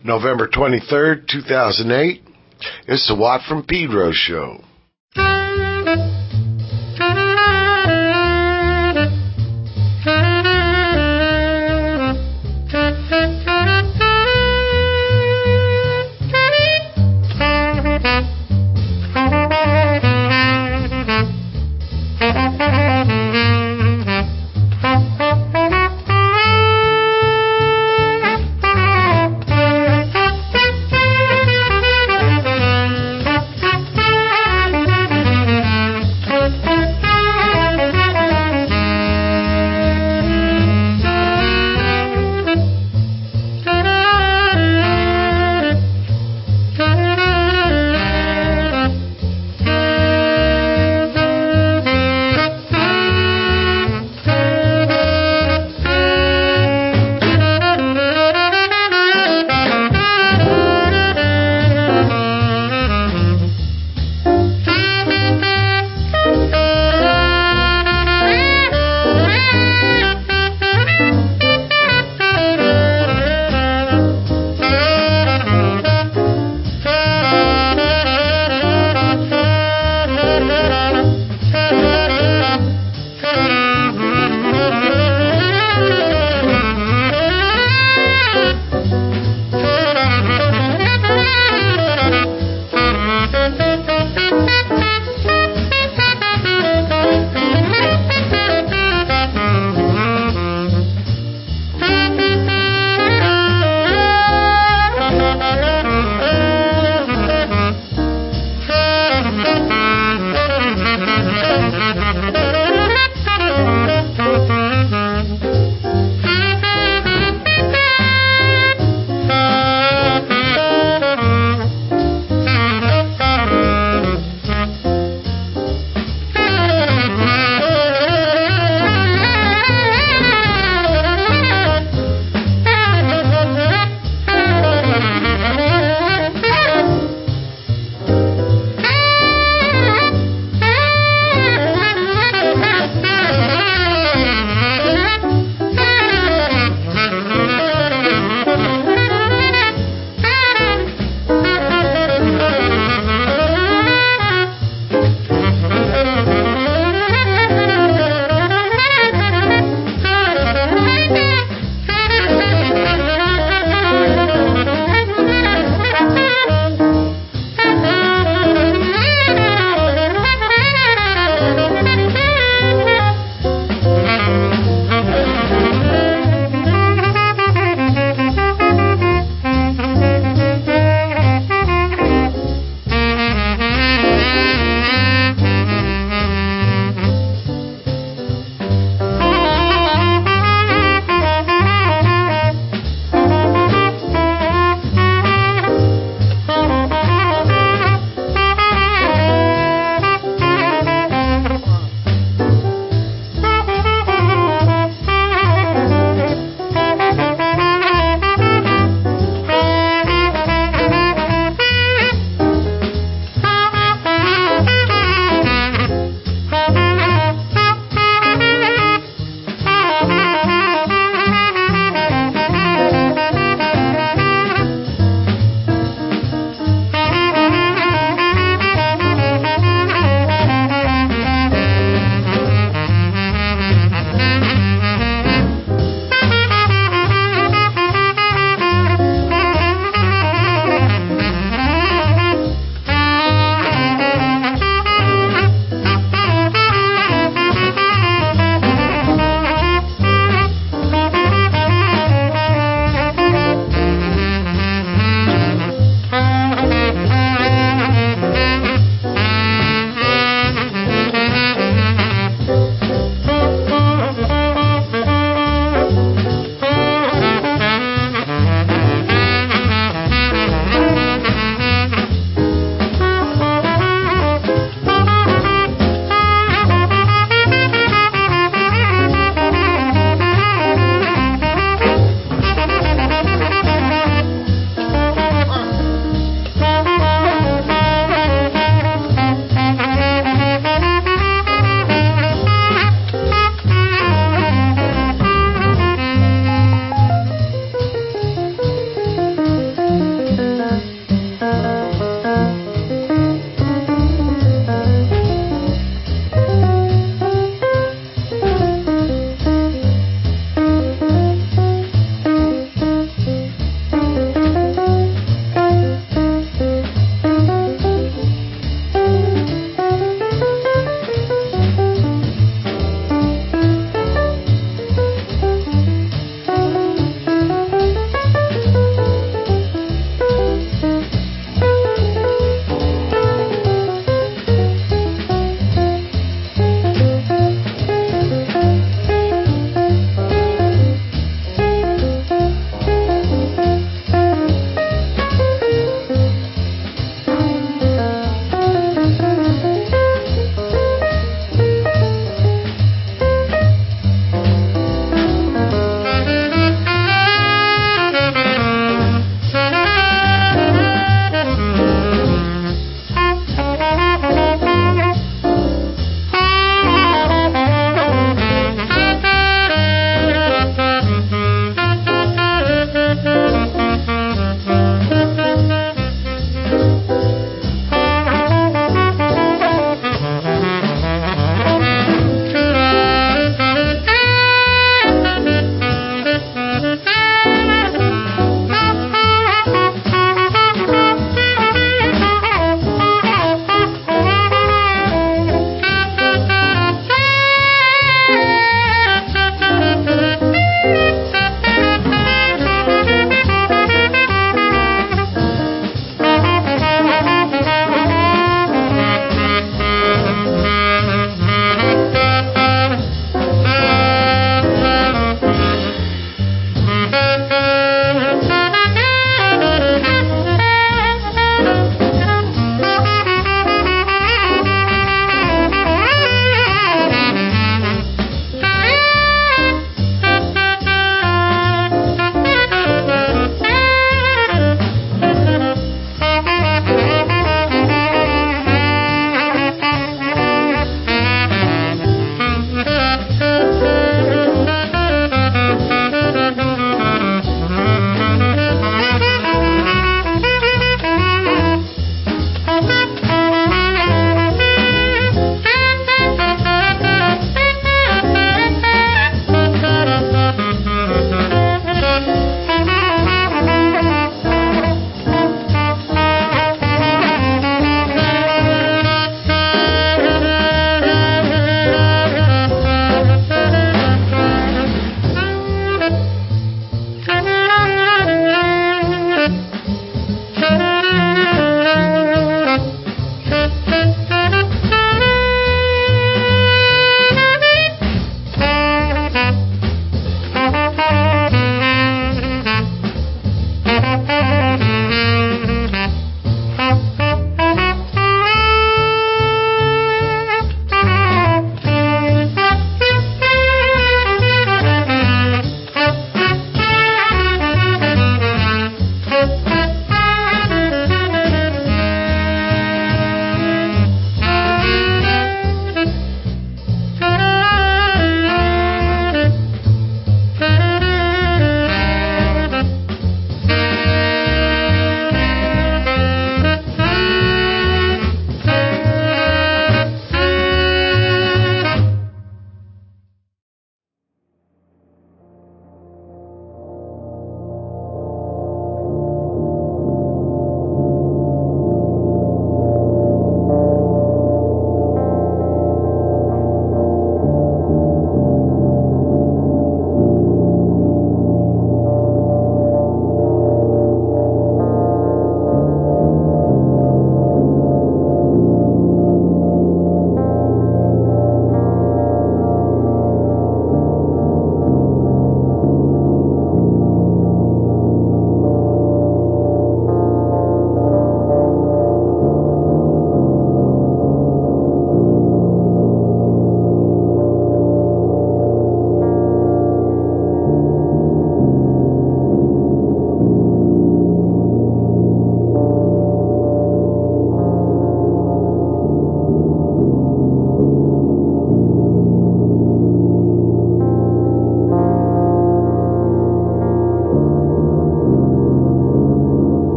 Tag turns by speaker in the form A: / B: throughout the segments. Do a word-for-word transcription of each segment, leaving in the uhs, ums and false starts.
A: November twenty-third, two thousand eight. It's the Watt from Pedro show.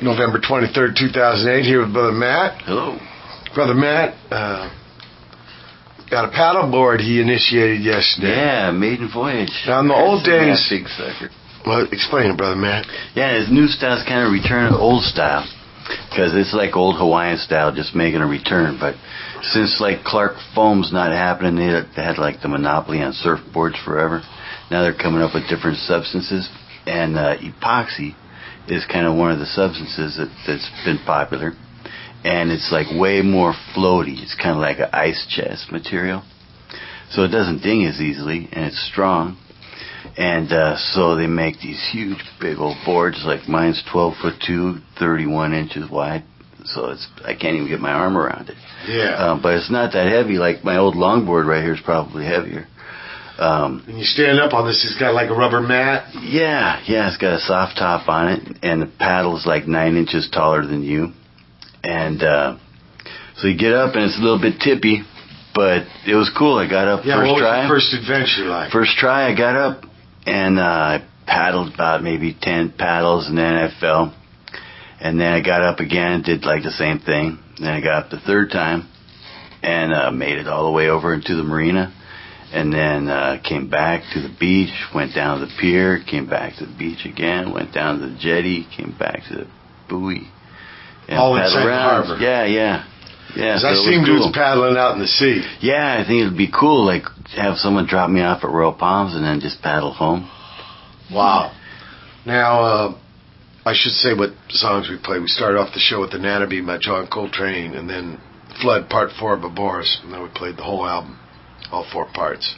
A: November twenty-third, two thousand eight, here with Brother Matt.
B: Hello.
A: Brother Matt uh, got a paddleboard he initiated yesterday.
B: Yeah, maiden voyage.
A: Now, in the old days...
B: Big sucker.
A: Well, explain it, Brother Matt.
B: Yeah, his new style's kind of return to old style. Because it's like old Hawaiian style, just making a return. But since, like, Clark Foam's not happening, they had, they had like, the monopoly on surfboards forever. Now they're coming up with different substances. And uh, epoxy is kind of one of the substances that, that's been popular. And it's, like, way more floaty. It's kind of like an ice chest material. So it doesn't ding as easily, and it's strong. And uh, so they make these huge, big old boards. Like mine's twelve foot two, thirty-one inches wide. So it's I can't even get my arm around it.
A: Yeah.
B: Um, but it's not that heavy. Like my old longboard right here is probably heavier. Um,
A: and you stand up on this, it's got like a rubber mat?
B: Yeah, yeah. It's got a soft top on it, and the paddle is like nine inches taller than you. And uh, so you get up, and it's a little bit tippy, but it was cool. I got up
A: yeah,
B: first
A: what was
B: try.
A: your first adventure like?
B: First try, I got up. And uh, I paddled about maybe ten paddles, and then I fell. And then I got up again, did like the same thing. Then I got up the third time, and uh, made it all the way over into the marina. And then uh, came back to the beach, went down to the pier, came back to the beach again, went down to the jetty, came back to the buoy. And
A: all
B: paddled
A: inside
B: around.
A: the harbor?
B: Yeah, yeah. Yeah,
A: so
B: I
A: seen
B: cool.
A: dudes paddling out in the sea.
B: Yeah, I think it'd be cool, like, have someone drop me off at Royal Palms and then just paddle home.
A: Wow. Now, uh, I should say what songs we played. We started off the show with the Nanabee by John Coltrane, and then Flood Part four by Boris, and then we played the whole album, all four parts.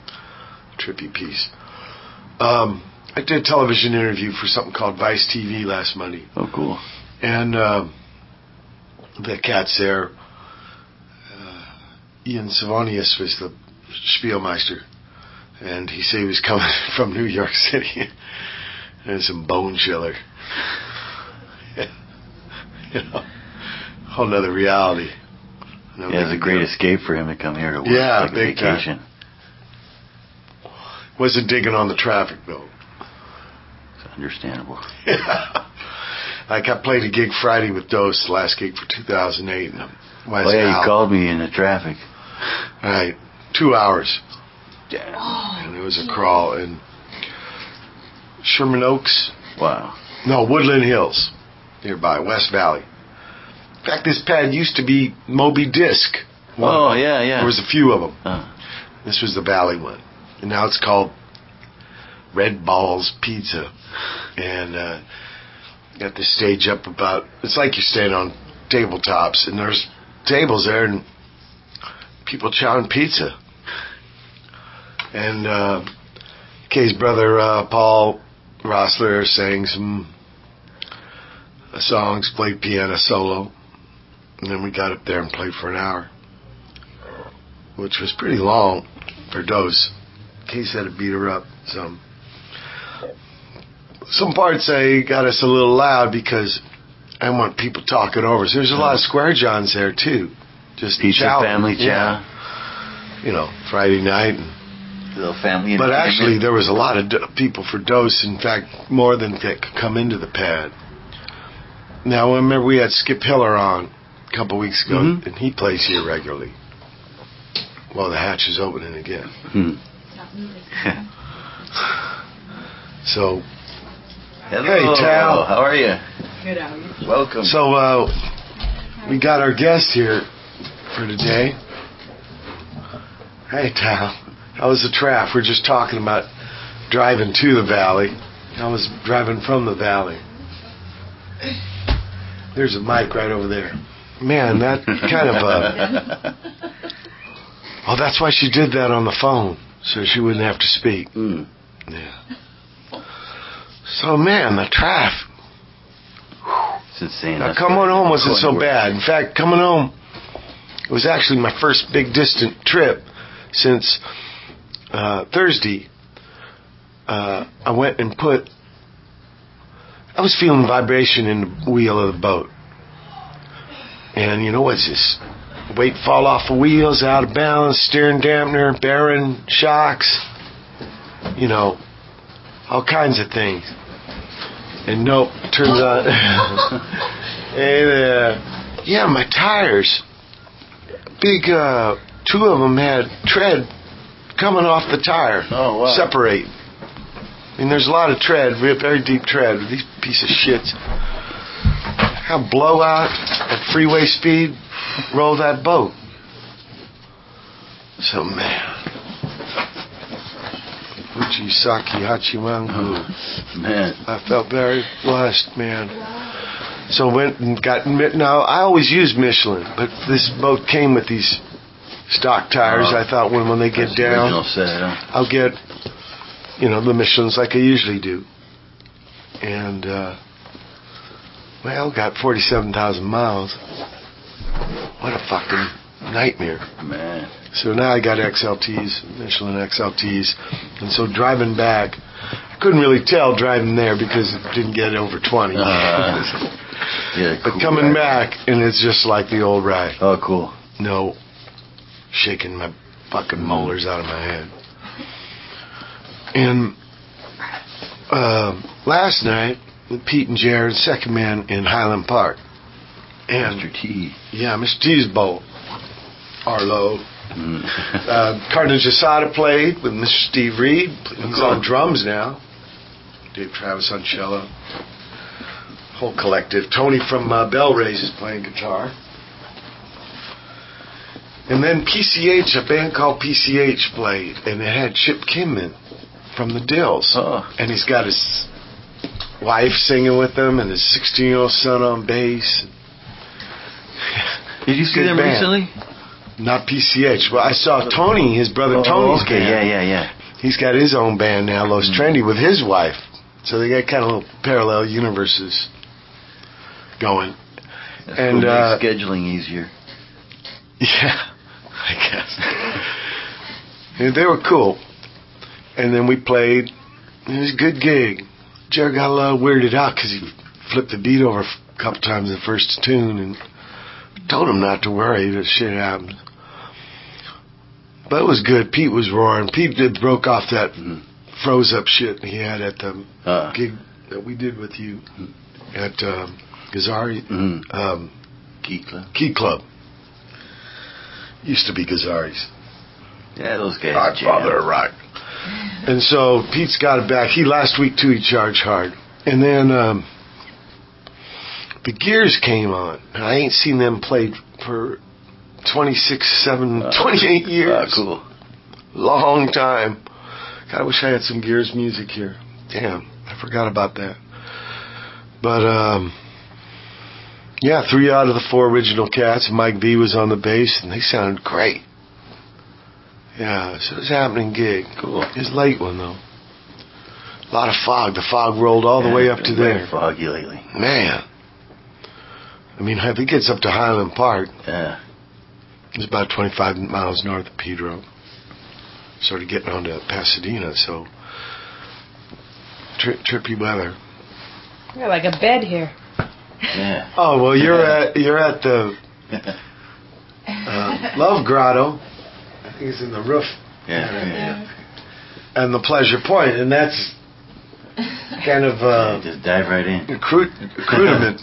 A: Trippy piece. Um, I did a television interview for something called Vice T V last Monday.
B: Oh, cool.
A: And uh, the cats there, Ian Savonius was the Spielmeister, and he said he was coming from New York City. And some bone chiller. You know, whole nother reality. No
B: yeah, it was a great deal. Escape for him to come here to work.
A: Yeah,
B: like
A: big
B: a vacation.
A: Time. Wasn't digging on the traffic though.
B: It's understandable.
A: Yeah. Like I played a gig Friday with Dose, the last gig for two thousand eight. And
B: oh yeah, you called me in the traffic.
A: Right, two hours.
B: Damn.
A: And it was a crawl in Sherman Oaks.
B: Wow.
A: No, Woodland Hills, nearby, West Valley. In fact, this pad used to be Moby Disc.
B: One. Oh, yeah, yeah.
A: There was a few of them.
B: Uh.
A: This was the Valley one. And now it's called Red Balls Pizza. And uh, got the stage up about, it's like you're standing on tabletops, and there's tables there, and people chowing pizza. And uh, Kay's brother, uh, Paul Rossler, sang some songs, played piano solo. And then we got up there and played for an hour, which was pretty long for Dose. Kay said it beat her up some. Some parts I got us a little loud because I want people talking over. So there's a lot of Square Johns there too. Just
B: pizza
A: chow.
B: family chow.
A: Yeah. You know, Friday night. And,
B: little family.
A: But actually, there was a lot of do- people for Dose. In fact, more than that could come into the pad. Now, I remember we had Skip Hiller on a couple weeks ago, mm-hmm. and he plays here regularly. Well, the hatch is opening again.
B: Hmm.
A: So,
B: hello.
A: Hey, Tal.
B: How are you?
C: Good, how are you?
B: Welcome.
A: So, uh, we got our guest here for today. Hey, Tal. How was the traffic? We're just talking about driving to the valley. How was driving from the valley? There's a mic right over there. Man, that kind of... Uh, oh, that's why she did that on the phone, so she wouldn't have to speak.
B: Mm.
A: Yeah. So, man, the traffic.
B: It's insane.
A: Now, coming home wasn't so bad. In fact, coming home, it was actually my first big distant trip since uh, Thursday. Uh, I went and put... I was feeling vibration in the wheel of the boat. And you know what's this? Weight fall off the wheels, out of balance, steering dampener, bearing, shocks. You know, all kinds of things. And nope, turns out. and uh, yeah, my tires, big. Uh, two of them had tread coming off the tire.
B: Oh wow!
A: Separate. I mean, there's a lot of tread, very deep tread. These piece of shits. How blowout at freeway speed roll that boat. So man. Uchisaki Hachimangu.
B: Man.
A: I felt very blessed, man. So went and got, now I always use Michelin, but this boat came with these stock tires.
B: Oh,
A: I thought when, when they get down,
B: set, huh?
A: I'll get, you know, the Michelins like I usually do. And, uh, well, got forty-seven thousand miles. What a fucking nightmare.
B: Man.
A: So now I got X L Ts, Michelin X L Ts. And so driving back, I couldn't really tell driving there because it didn't get over twenty.
B: Uh, yeah,
A: but
B: cool
A: coming
B: ride.
A: back, and it's just like the old ride.
B: Oh, cool.
A: No shaking my fucking molars out of my head. And uh, last night, with Pete and Jared, second man in Highland Park. And
B: Mister T.
A: Yeah, Mister T's boat. Arlo.
B: Mm.
A: uh, Carnage Asada played with Mister Steve Reed. He's on drums now. Dave Travis on cello. Whole collective. Tony from uh, Bell Rays is playing guitar. And then P C H, a band called P C H played, and it had Chip Kinman from the Dills.
B: Oh.
A: And he's got his wife singing with him and his sixteen-year-old son on bass.
B: Did you see
A: Good
B: them
A: band.
B: recently?
A: Not P C H. Well, I saw Tony, his brother
B: oh,
A: Tony's
B: okay.
A: band.
B: Yeah, yeah, yeah.
A: He's got his own band now, Los
B: Mm.
A: Trendy, with his wife. So they got kind of little parallel universes going.
B: That's
A: and
B: cool.
A: uh,
B: Makes scheduling easier.
A: Yeah, I guess. And they were cool. And then we played. It was a good gig. Jared got a little weirded out because he flipped the beat over a couple times in the first tune and told him not to worry. That shit happens. But it was good. Pete was roaring. Pete did broke off that
B: Mm.
A: froze up shit he had at the
B: Uh.
A: gig that we did with you at um, Gazzari
B: Mm.
A: um,
B: Key Club.
A: Key Club. Used to be Gazzari's.
B: Yeah, those guys.
A: Godfather of rock. And so Pete's got it back. He last week too. He charged hard. And then um, the Gears came on. And I ain't seen them play for twenty-six, seven,
B: Uh,
A: twenty-eight years.
B: Uh, cool.
A: Long time. God, I wish I had some Gears music here. Damn, I forgot about that. But, um, yeah, three out of the four original cats. Mike V was on the bass, and they sounded great. Yeah, so it was a happening gig.
B: Cool.
A: It was a late one, though. A lot of fog. The fog rolled all the
B: Yeah,
A: way up
B: it's
A: to
B: been very
A: there.
B: foggy lately.
A: Man. I mean, if it gets up to Highland Park,
B: Yeah.
A: it's about twenty-five miles north of Pedro. Started getting on to Pasadena, so tri- trippy weather.
C: We got like a bed here.
B: Yeah.
A: Oh well, you're at you're at the uh, Love Grotto. I think it's in the roof.
B: Yeah, yeah.
A: And the Pleasure Point, and that's kind of uh,
B: Yeah, just dive right in.
A: accru- accoutrement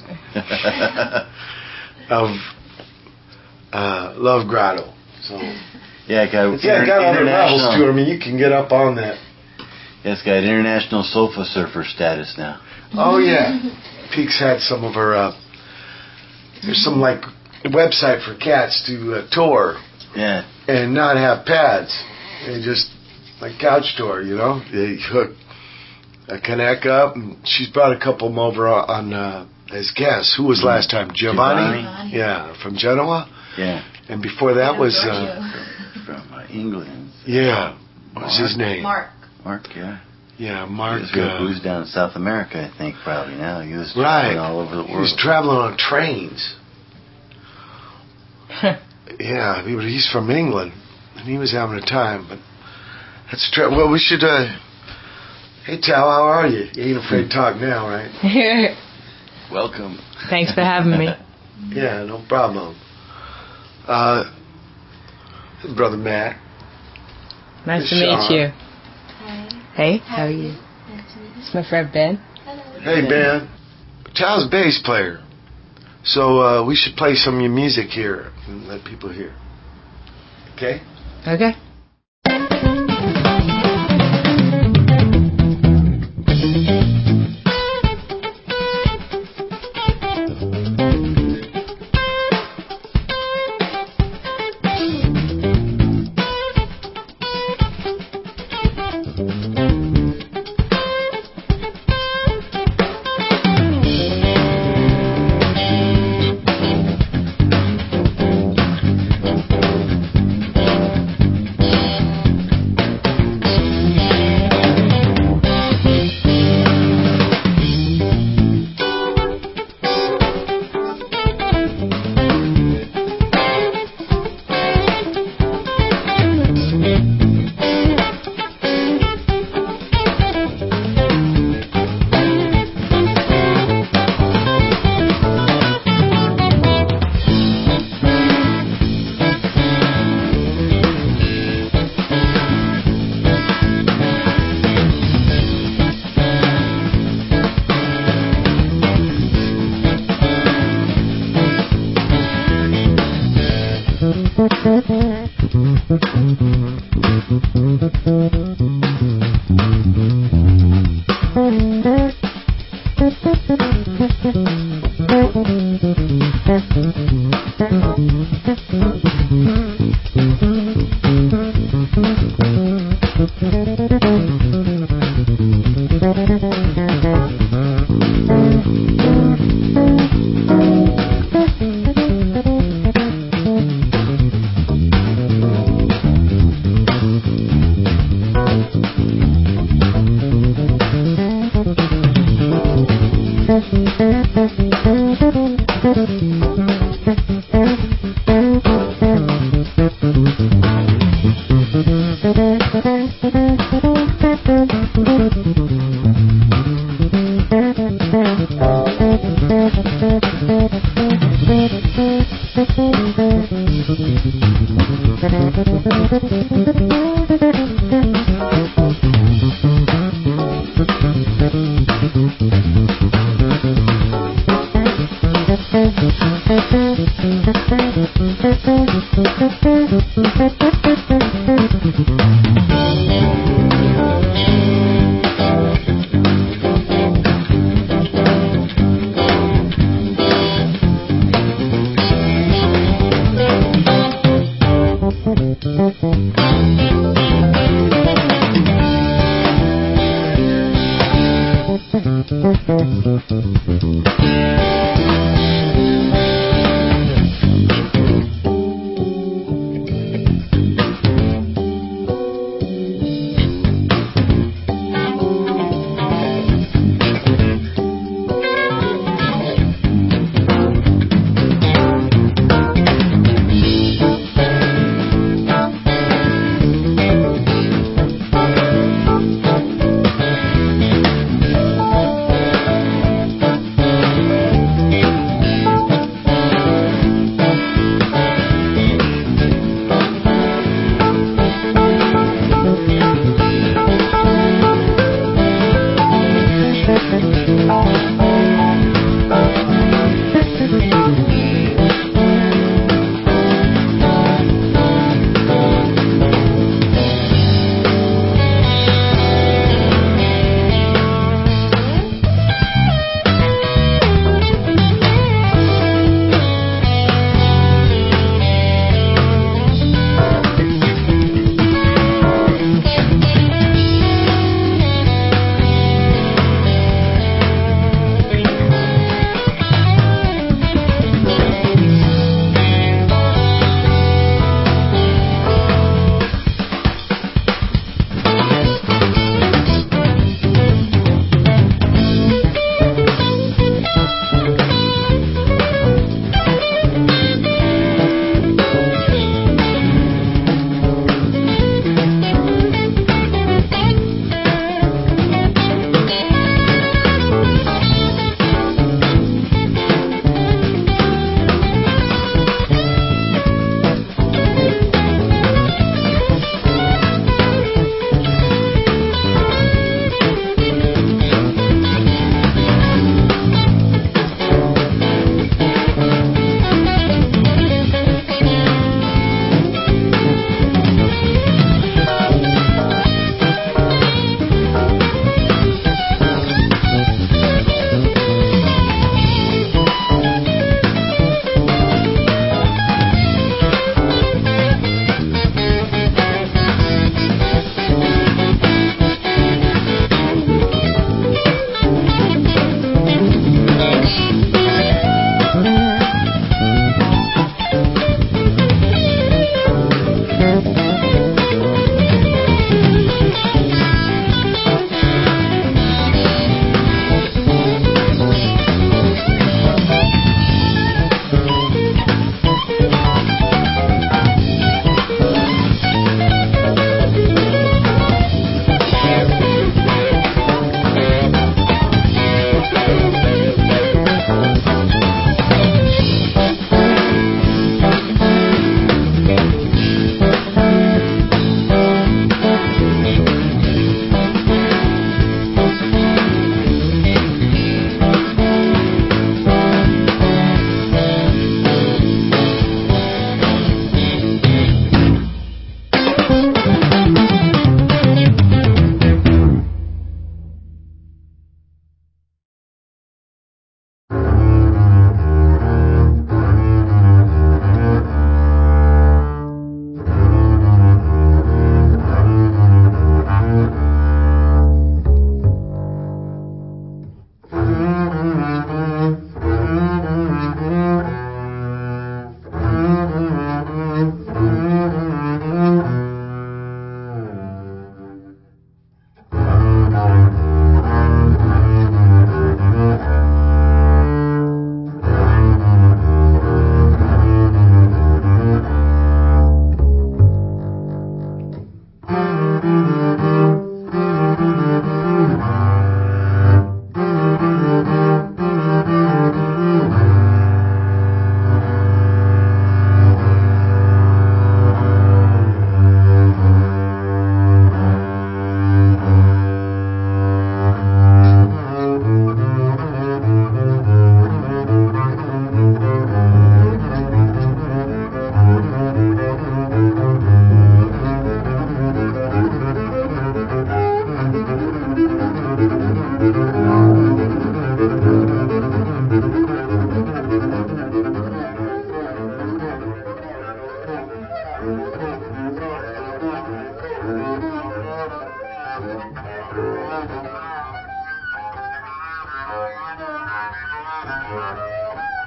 A: of uh, Love Grotto. So
B: Yeah, it got,
A: yeah, it got other levels
B: international.
A: to it. I mean, you can get up on that.
B: Yeah, it's got international sofa surfer status now.
A: Oh yeah, Peaks had some of her. Uh, there's some like website for cats to uh, tour
B: Yeah.
A: and not have pads. They just like couch tour, you know. They hook a connect up, and she's brought a couple of them over on uh, as guests. Who was last time? Giovanni.
B: Giovanni.
A: Yeah, from Genoa.
B: Yeah.
A: And before that was uh,
B: From uh, England.
A: yeah, what was
B: Mark.
A: his name?
D: Mark.
B: Mark, yeah.
A: Yeah,
B: He
A: Mark.
B: was, uh,
A: Uh,
B: who's down in South America, I think, probably now. He was
A: right.
B: traveling all over the
A: He was
B: world.
A: traveling on trains. Yeah, he, he's from England, and he was having a time. But that's tra- well, we should. Uh, hey, Tal, how are you? You ain't afraid to talk now, right?
B: Welcome.
C: Thanks for having me.
A: Yeah, no problem. Uh, brother Matt.
C: Nice to
A: Sean.
C: meet you.
D: Hi.
C: Hey, how are you?
D: Nice to meet you.
C: It's my friend Ben.
A: Hey, Ben. Child's bass player. So uh, we should play some of your music here and let people hear. Okay?
C: Okay.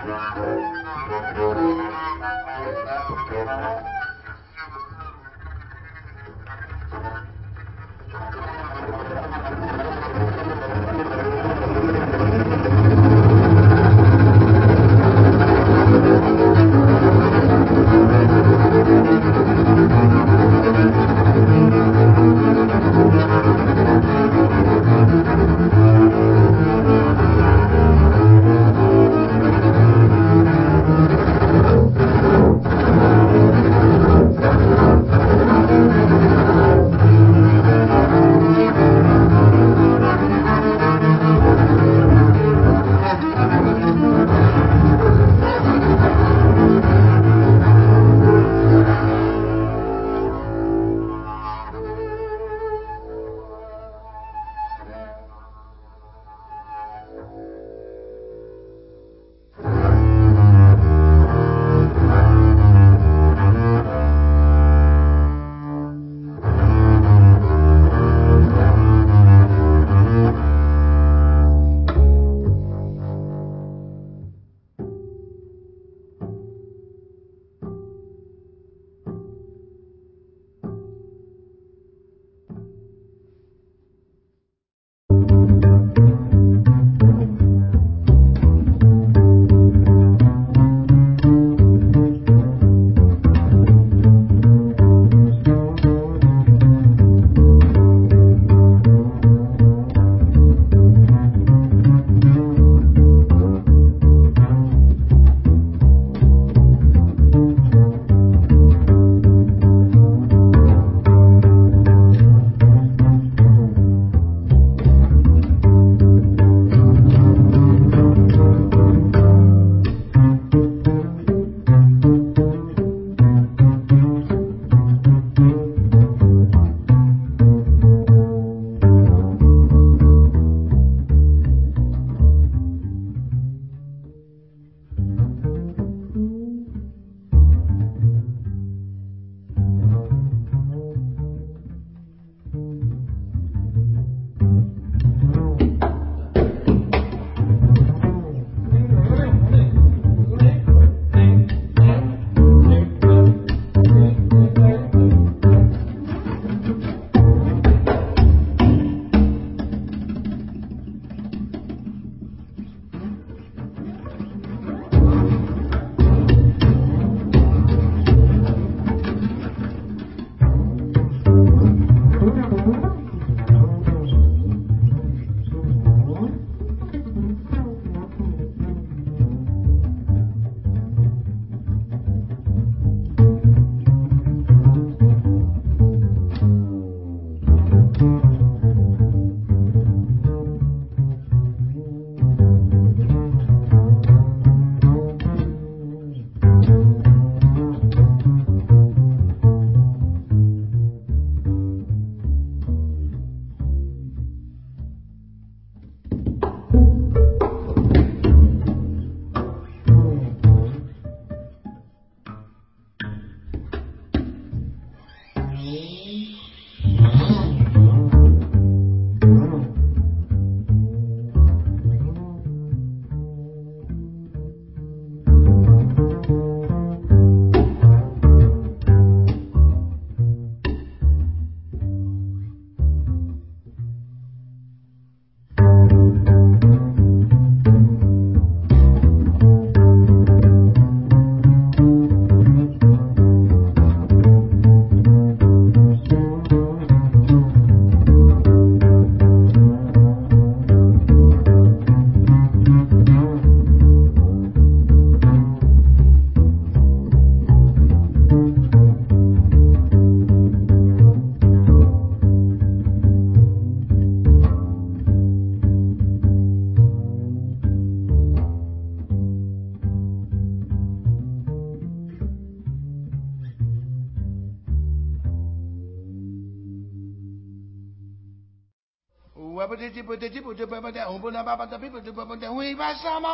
D: We by some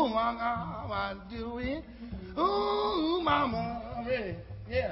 D: I'm doing. Ooh, mama. Ready? Yeah.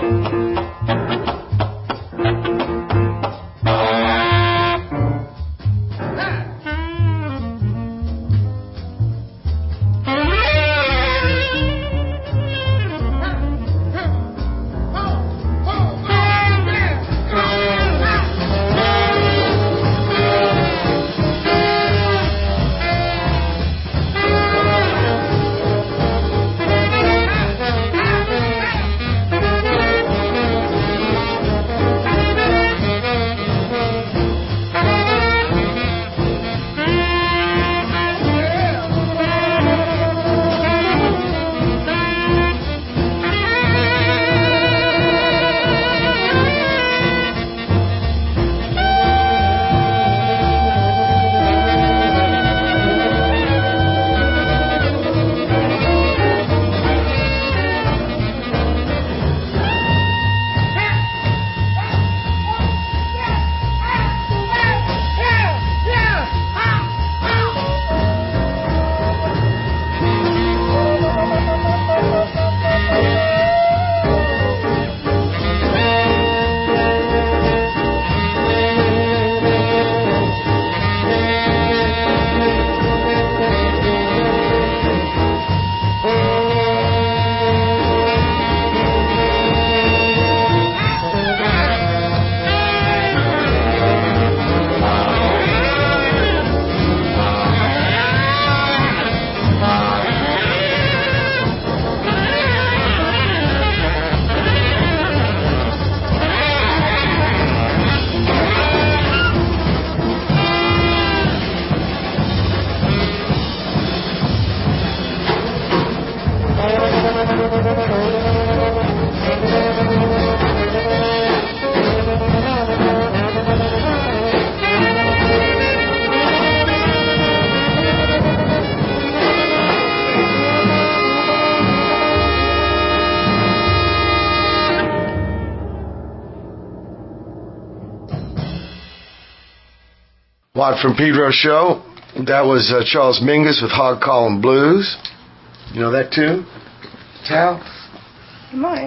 A: Watt from Pedro show. That was uh, Charles Mingus with Hog Callin' Blues. You know that tune, Tal?
C: You might.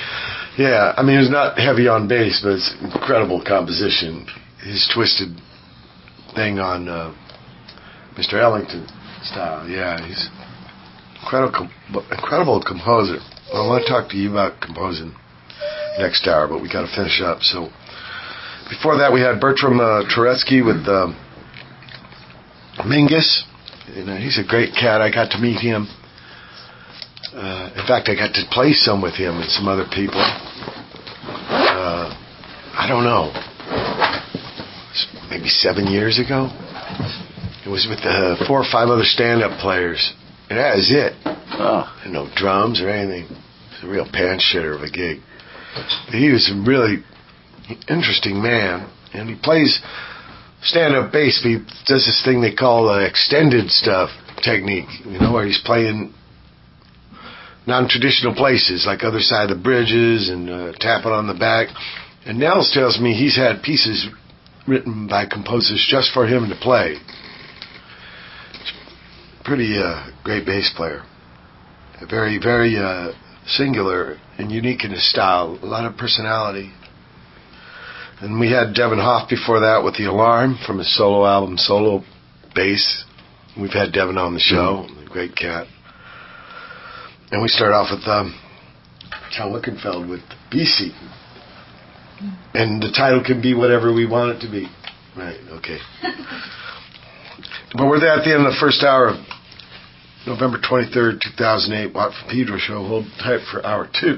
A: Yeah, I mean, it's not heavy on bass, but it's incredible composition. His twisted thing on uh, Mister Ellington style. Yeah, he's incredible, incredible composer. I want to talk to you about composing next hour, but we got to finish up. So before that, we had Bertram uh, Turetsky with uh, Mingus. You know, he's a great cat. I got to meet him. Uh, in fact, I got to play some with him and some other people. Uh, I don't know, maybe seven years ago. It was with uh, four or five other stand-up players. And that was it.
B: Oh.
A: No drums or anything. It was a real pan-shitter of a gig. But he was a really interesting man. And he plays stand-up bass. He does this thing they call uh, extended stuff technique. You know, where he's playing non-traditional places, like other side of the bridges and uh, tapping on the back. And Nels tells me he's had pieces written by composers just for him to play. Pretty uh, great bass player. Very, very uh, singular and unique in his style. A lot of personality. And we had Devin Hoff before that with The Alarm from his solo album, Solo Bass. We've had Devin on the show. Mm-hmm. Great cat. And we start off with um, Cal Wickenfeld with B C. And the title can be whatever we want it to be. Right, okay. But we're there at the end of the first hour of November twenty-third, two thousand eight, Watt from Pedro show. Hold tight for hour two.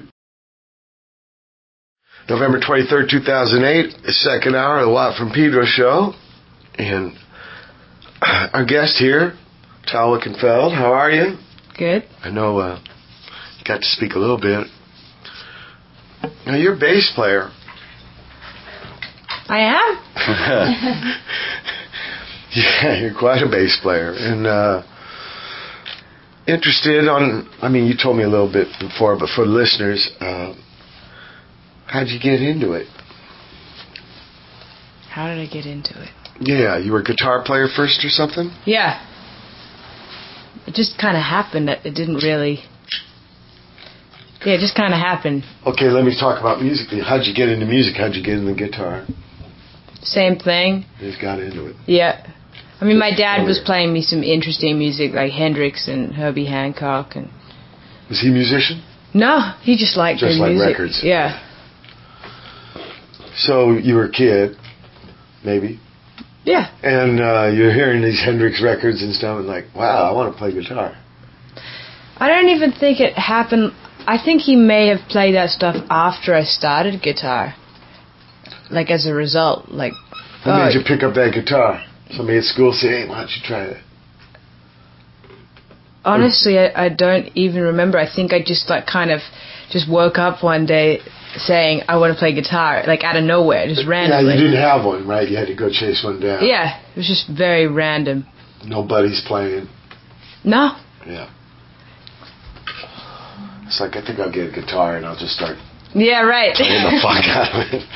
A: November twenty-third, two thousand eight, the second hour of the Watt from Pedro show. And our guest here, Tal Wickenfeld, how are you?
C: Good.
A: I know uh, you got to speak a little bit. Now, you're a bass player.
C: I am?
A: Yeah, you're quite a bass player. And uh, interested on, I mean, you told me a little bit before, but for the listeners, uh, how'd you get into it?
C: How did I get into it?
A: Yeah, you were a guitar player first or something?
C: Yeah. It just kind of happened. That it didn't really... Yeah, it just kind of happened.
A: Okay, let me talk about music. How'd you get into music? How'd you get into the guitar?
C: Same thing.
A: You just got into it.
C: Yeah. I mean, my dad was playing me some interesting music like Hendrix and Herbie Hancock. And
A: Was he a musician?
C: no, he just liked
A: Just
C: the
A: like
C: music.
A: records.
C: Yeah.
A: So you were a kid, maybe,
C: Yeah.
A: and uh, you're hearing these Hendrix records and stuff, and like, wow, I want to play guitar.
C: I don't even think it happened. I think he may have played that stuff after I started guitar. Like as a result, like.
A: What
C: oh,
A: made you pick up that guitar? Somebody at school said, hey, why don't you try that?
C: Honestly, I, I don't even remember. I think I just like kind of just woke up one day saying I want to play guitar, like out of nowhere, just randomly.
A: Yeah, you didn't have one, right? You had to go chase one down.
C: Yeah, it was just very random.
A: Nobody's playing.
C: No.
A: Yeah. It's like, I think I'll get a guitar and I'll just start
C: Yeah, right.
A: playing the fuck out of it.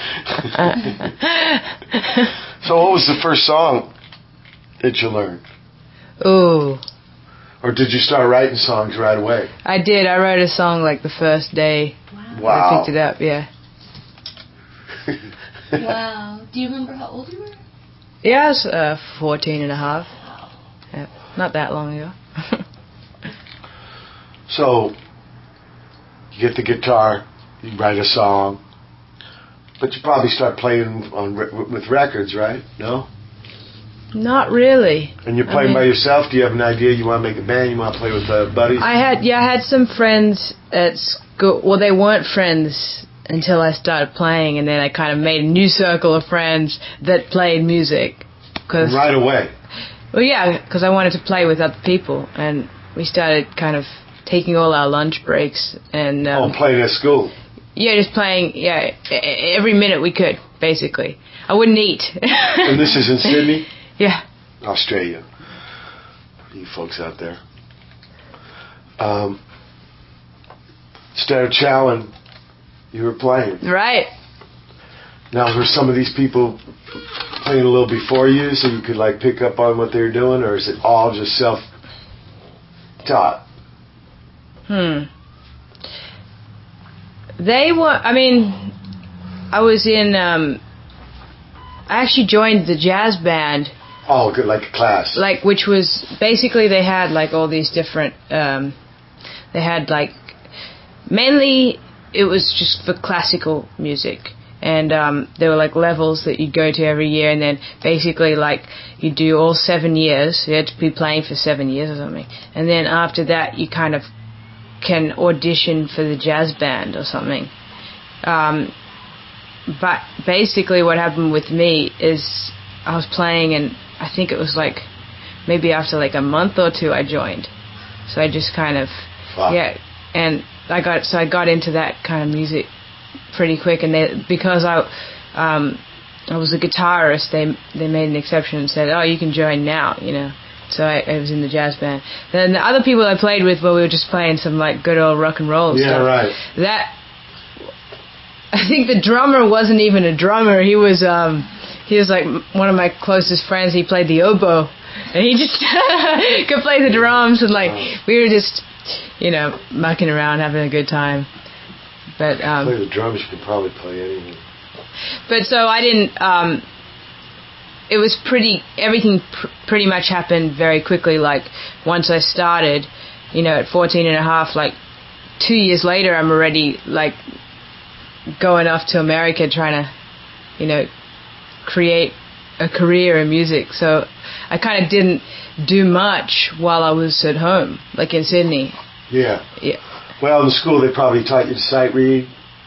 A: So what was the first song that you learned?
C: Ooh.
A: Or did you start writing songs right away?
C: I did. I wrote a song like the first day
A: Wow.
C: I picked it up, yeah.
E: Wow. Do you remember how old you were?
C: Yeah, I was uh, fourteen and a half. Yeah, not that long ago.
A: So, you get the guitar, you write a song, but you probably start playing on re- with records, right? No?
C: Not really.
A: And you're
C: I
A: playing
C: mean-
A: by yourself? Do you have an idea? You want to make a band? You want to play with uh, buddies?
C: I had, yeah, I had some friends at school. Well, they weren't friends until I started playing, and then I kind of made a new circle of friends that played music. Cause,
A: Right away.
C: Well, yeah, because I wanted to play with other people, and we started kind of taking all our lunch breaks and um,
A: Oh, playing at school.
C: yeah, just playing. Yeah, e- e- every minute we could, basically. I wouldn't eat.
A: And this is in Sydney?
C: Yeah.
A: Australia. You folks out there. Um, instead of chowing, you were playing.
C: Right.
A: Now, were some of these people playing a little before you so you could like pick up on what they were doing, or is it all just self-taught?
C: Hmm. They were. I mean, I was in. Um, I actually joined the jazz band.
A: Oh, good, like a class.
C: Like, which was basically they had like all these different. Um, they had like mainly it was just for classical music. And um, there were like levels that you'd go to every year, and then basically like you do all seven years. You had to be playing for seven years or something, and then after that you kind of can audition for the jazz band or something. Um, but basically, what happened with me is I was playing, and I think it was like maybe after like a month or two I joined. So I just kind of
A: Wow.
C: yeah, and I got so I got into that kind of music pretty quick, and they, because I um, I was a guitarist, they they made an exception and said, "Oh, you can join now," you know. So I, I was in the jazz band. Then the other people I played with, well, we were just playing some like good old rock and roll
A: Yeah,
C: stuff.
A: right.
C: That I think the drummer wasn't even a drummer. He was um he was like one of my closest friends. He played the oboe, and he just could play the drums, and like we were just you know mucking around, having a good time. But um,
A: Play the drums, you can probably play anything.
C: But so I didn't. Um, it was pretty. Everything pr- pretty much happened very quickly. Like once I started, you know, at fourteen and a half, like two years later, I'm already like going off to America trying to, you know, create a career in music. So I kind of didn't do much while I was at home, like in Sydney.
A: Yeah.
C: Yeah.
A: Well, in the school they probably taught you to sight read.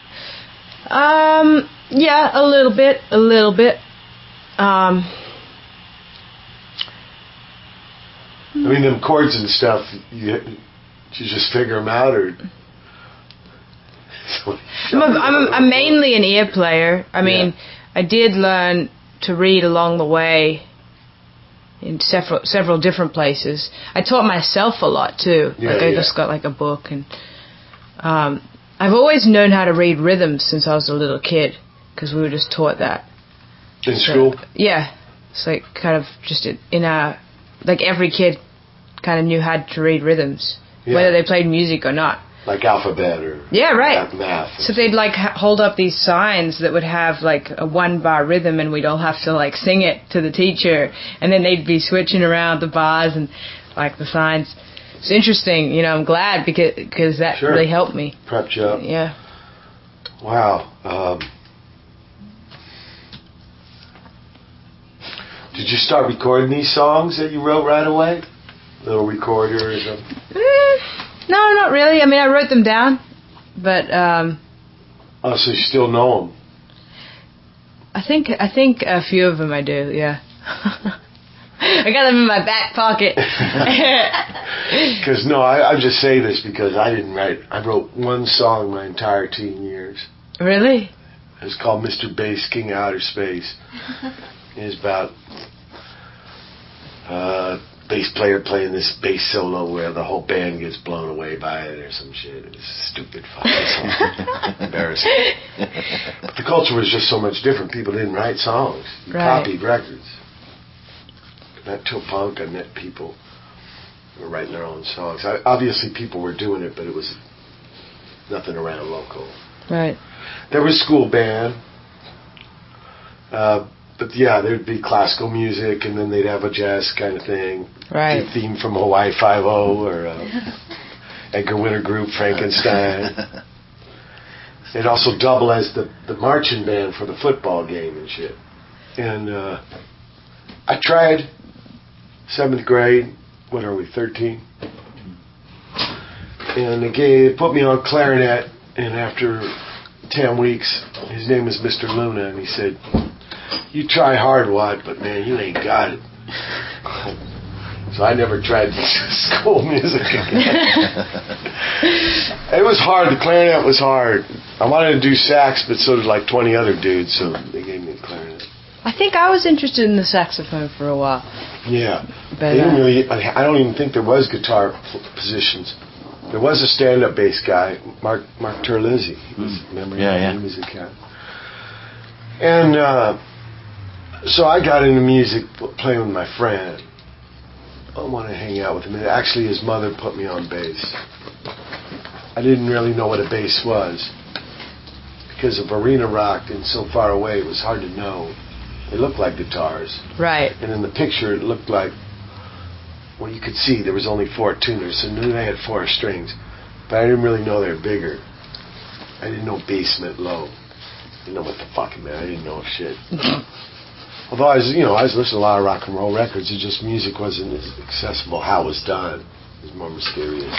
C: Um. Yeah, a little bit, a little bit. Um.
A: I mean, them chords and stuff. You, you just figure them out, or
C: I'm, a, I'm, a, I'm mainly an ear player. I mean,
A: Yeah.
C: I did learn to read along the way in several several different places. I taught myself a lot too.
A: Yeah,
C: like I
A: yeah.
C: just got like a book, and um, I've always known how to read rhythms since I was a little kid because we were just taught that.
A: in
C: So,
A: school.
C: yeah, it's like kind of just in our like every kid kind of knew how to read rhythms,
A: Yeah.
C: whether they played music or not.
A: Like alphabet or
C: yeah, right.
A: math.
C: So they'd like ha- hold up these signs that would have like a one bar rhythm, and we'd all have to like sing it to the teacher, and then they'd be switching around the bars and like the signs. It's interesting, you know. I'm glad because because that
A: sure.
C: really helped me.
A: Prepped you up.
C: Yeah.
A: Wow. Um, did you start recording these songs that you wrote right away? Little recorder or something?
C: Mm, no, not really. I mean, I wrote them down, but um,
A: oh, so you still know them?
C: I think I think a few of them I do. Yeah. I got them in my back pocket.
A: Because no, I, I just say this because I didn't write. I wrote one song my entire teen years.
C: Really?
A: It was called Mister Bass King of Outer Space. It's about uh, bass player playing this bass solo where the whole band gets blown away by it or some shit. It was a stupid fucking song. Embarrassing. But the culture was just so much different. People didn't write songs. You
C: right.
A: copied records. Not till punk I met people who were writing their own songs. I, obviously people were doing it, but it was nothing around local.
C: Right.
A: There was school band. Uh, but yeah, there'd be classical music, and then they'd have a jazz kind of thing.
C: Right.
A: The theme from Hawaii Five-O or uh, Edgar Winter Group, Frankenstein. They'd also double as the, the marching band for the football game and shit. And uh, I tried seventh grade. What are we, thirteen? And they gave, put me on clarinet, and after ten weeks, his name was Mister Luna, and he said, "You try hard, Watt, but man, you ain't got it." So I never tried school music again. It was hard. The clarinet was hard. I wanted to do sax, but so did like twenty other dudes, so they gave me a clarinet.
C: I think I was interested in the saxophone for a while.
A: Yeah.
C: But,
A: they didn't
C: uh,
A: really, I don't even think there was guitar positions. There was a stand-up bass guy, Mark Mark Terlizzi. He was,
B: Mm.
A: remember?
B: Yeah, yeah.
A: He was a cat. And uh, so I got into music playing with my friend. I want to hang out with him. And actually, his mother put me on bass. I didn't really know what a bass was because of arena rock and so far away, it was hard to know. They looked like guitars.
C: Right.
A: And in the picture, it looked like, well, you could see there was only four tuners, so I knew they had four strings. But I didn't really know they were bigger. I didn't know bass meant low. I didn't know what the fuck it meant. I didn't know shit. Although I was, you know, I was listening to a lot of rock and roll records. It just, music wasn't as accessible. How it was done. It was more mysterious.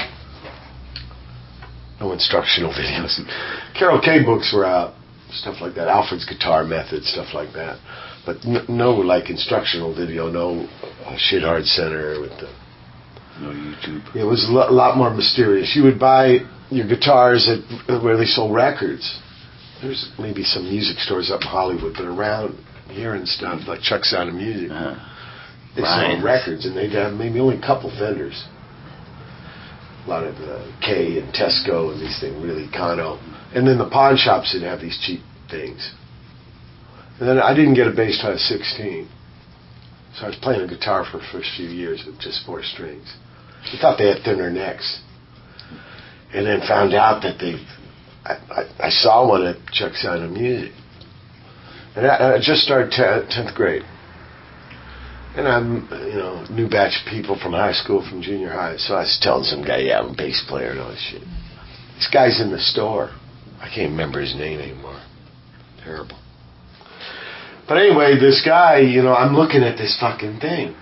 A: No instructional videos. Carol K books were out. Stuff like that. Alfred's Guitar Method, stuff like that. But n- no, like, instructional video, no uh, Shit Hard Center with the...
B: No YouTube.
A: It was a lo- lot more mysterious. You would buy your guitars at where they sold records. There's maybe some music stores up in Hollywood, but around here and stuff, like Chuck Sound of Music,
B: Uh,
A: they
B: Ryan's.
A: sold records, and they'd have maybe only a couple vendors. A lot of uh, K and Tesco and these things, really Kano. And then the pawn shops would have these cheap things. And then I didn't get a bass till I was sixteen. So I was playing a guitar for the first few years with just four strings. I thought they had thinner necks. And then found out that they... I, I, I saw one at Chuck Sound of Music. And I, I just started te- tenth grade. And I'm, you know, new batch of people from high school, from junior high. So I was telling some guy, yeah, I'm a bass player and all this shit. This guy's in the store. I can't remember his name anymore. Terrible. But anyway, this guy, you know, I'm looking at this fucking thing.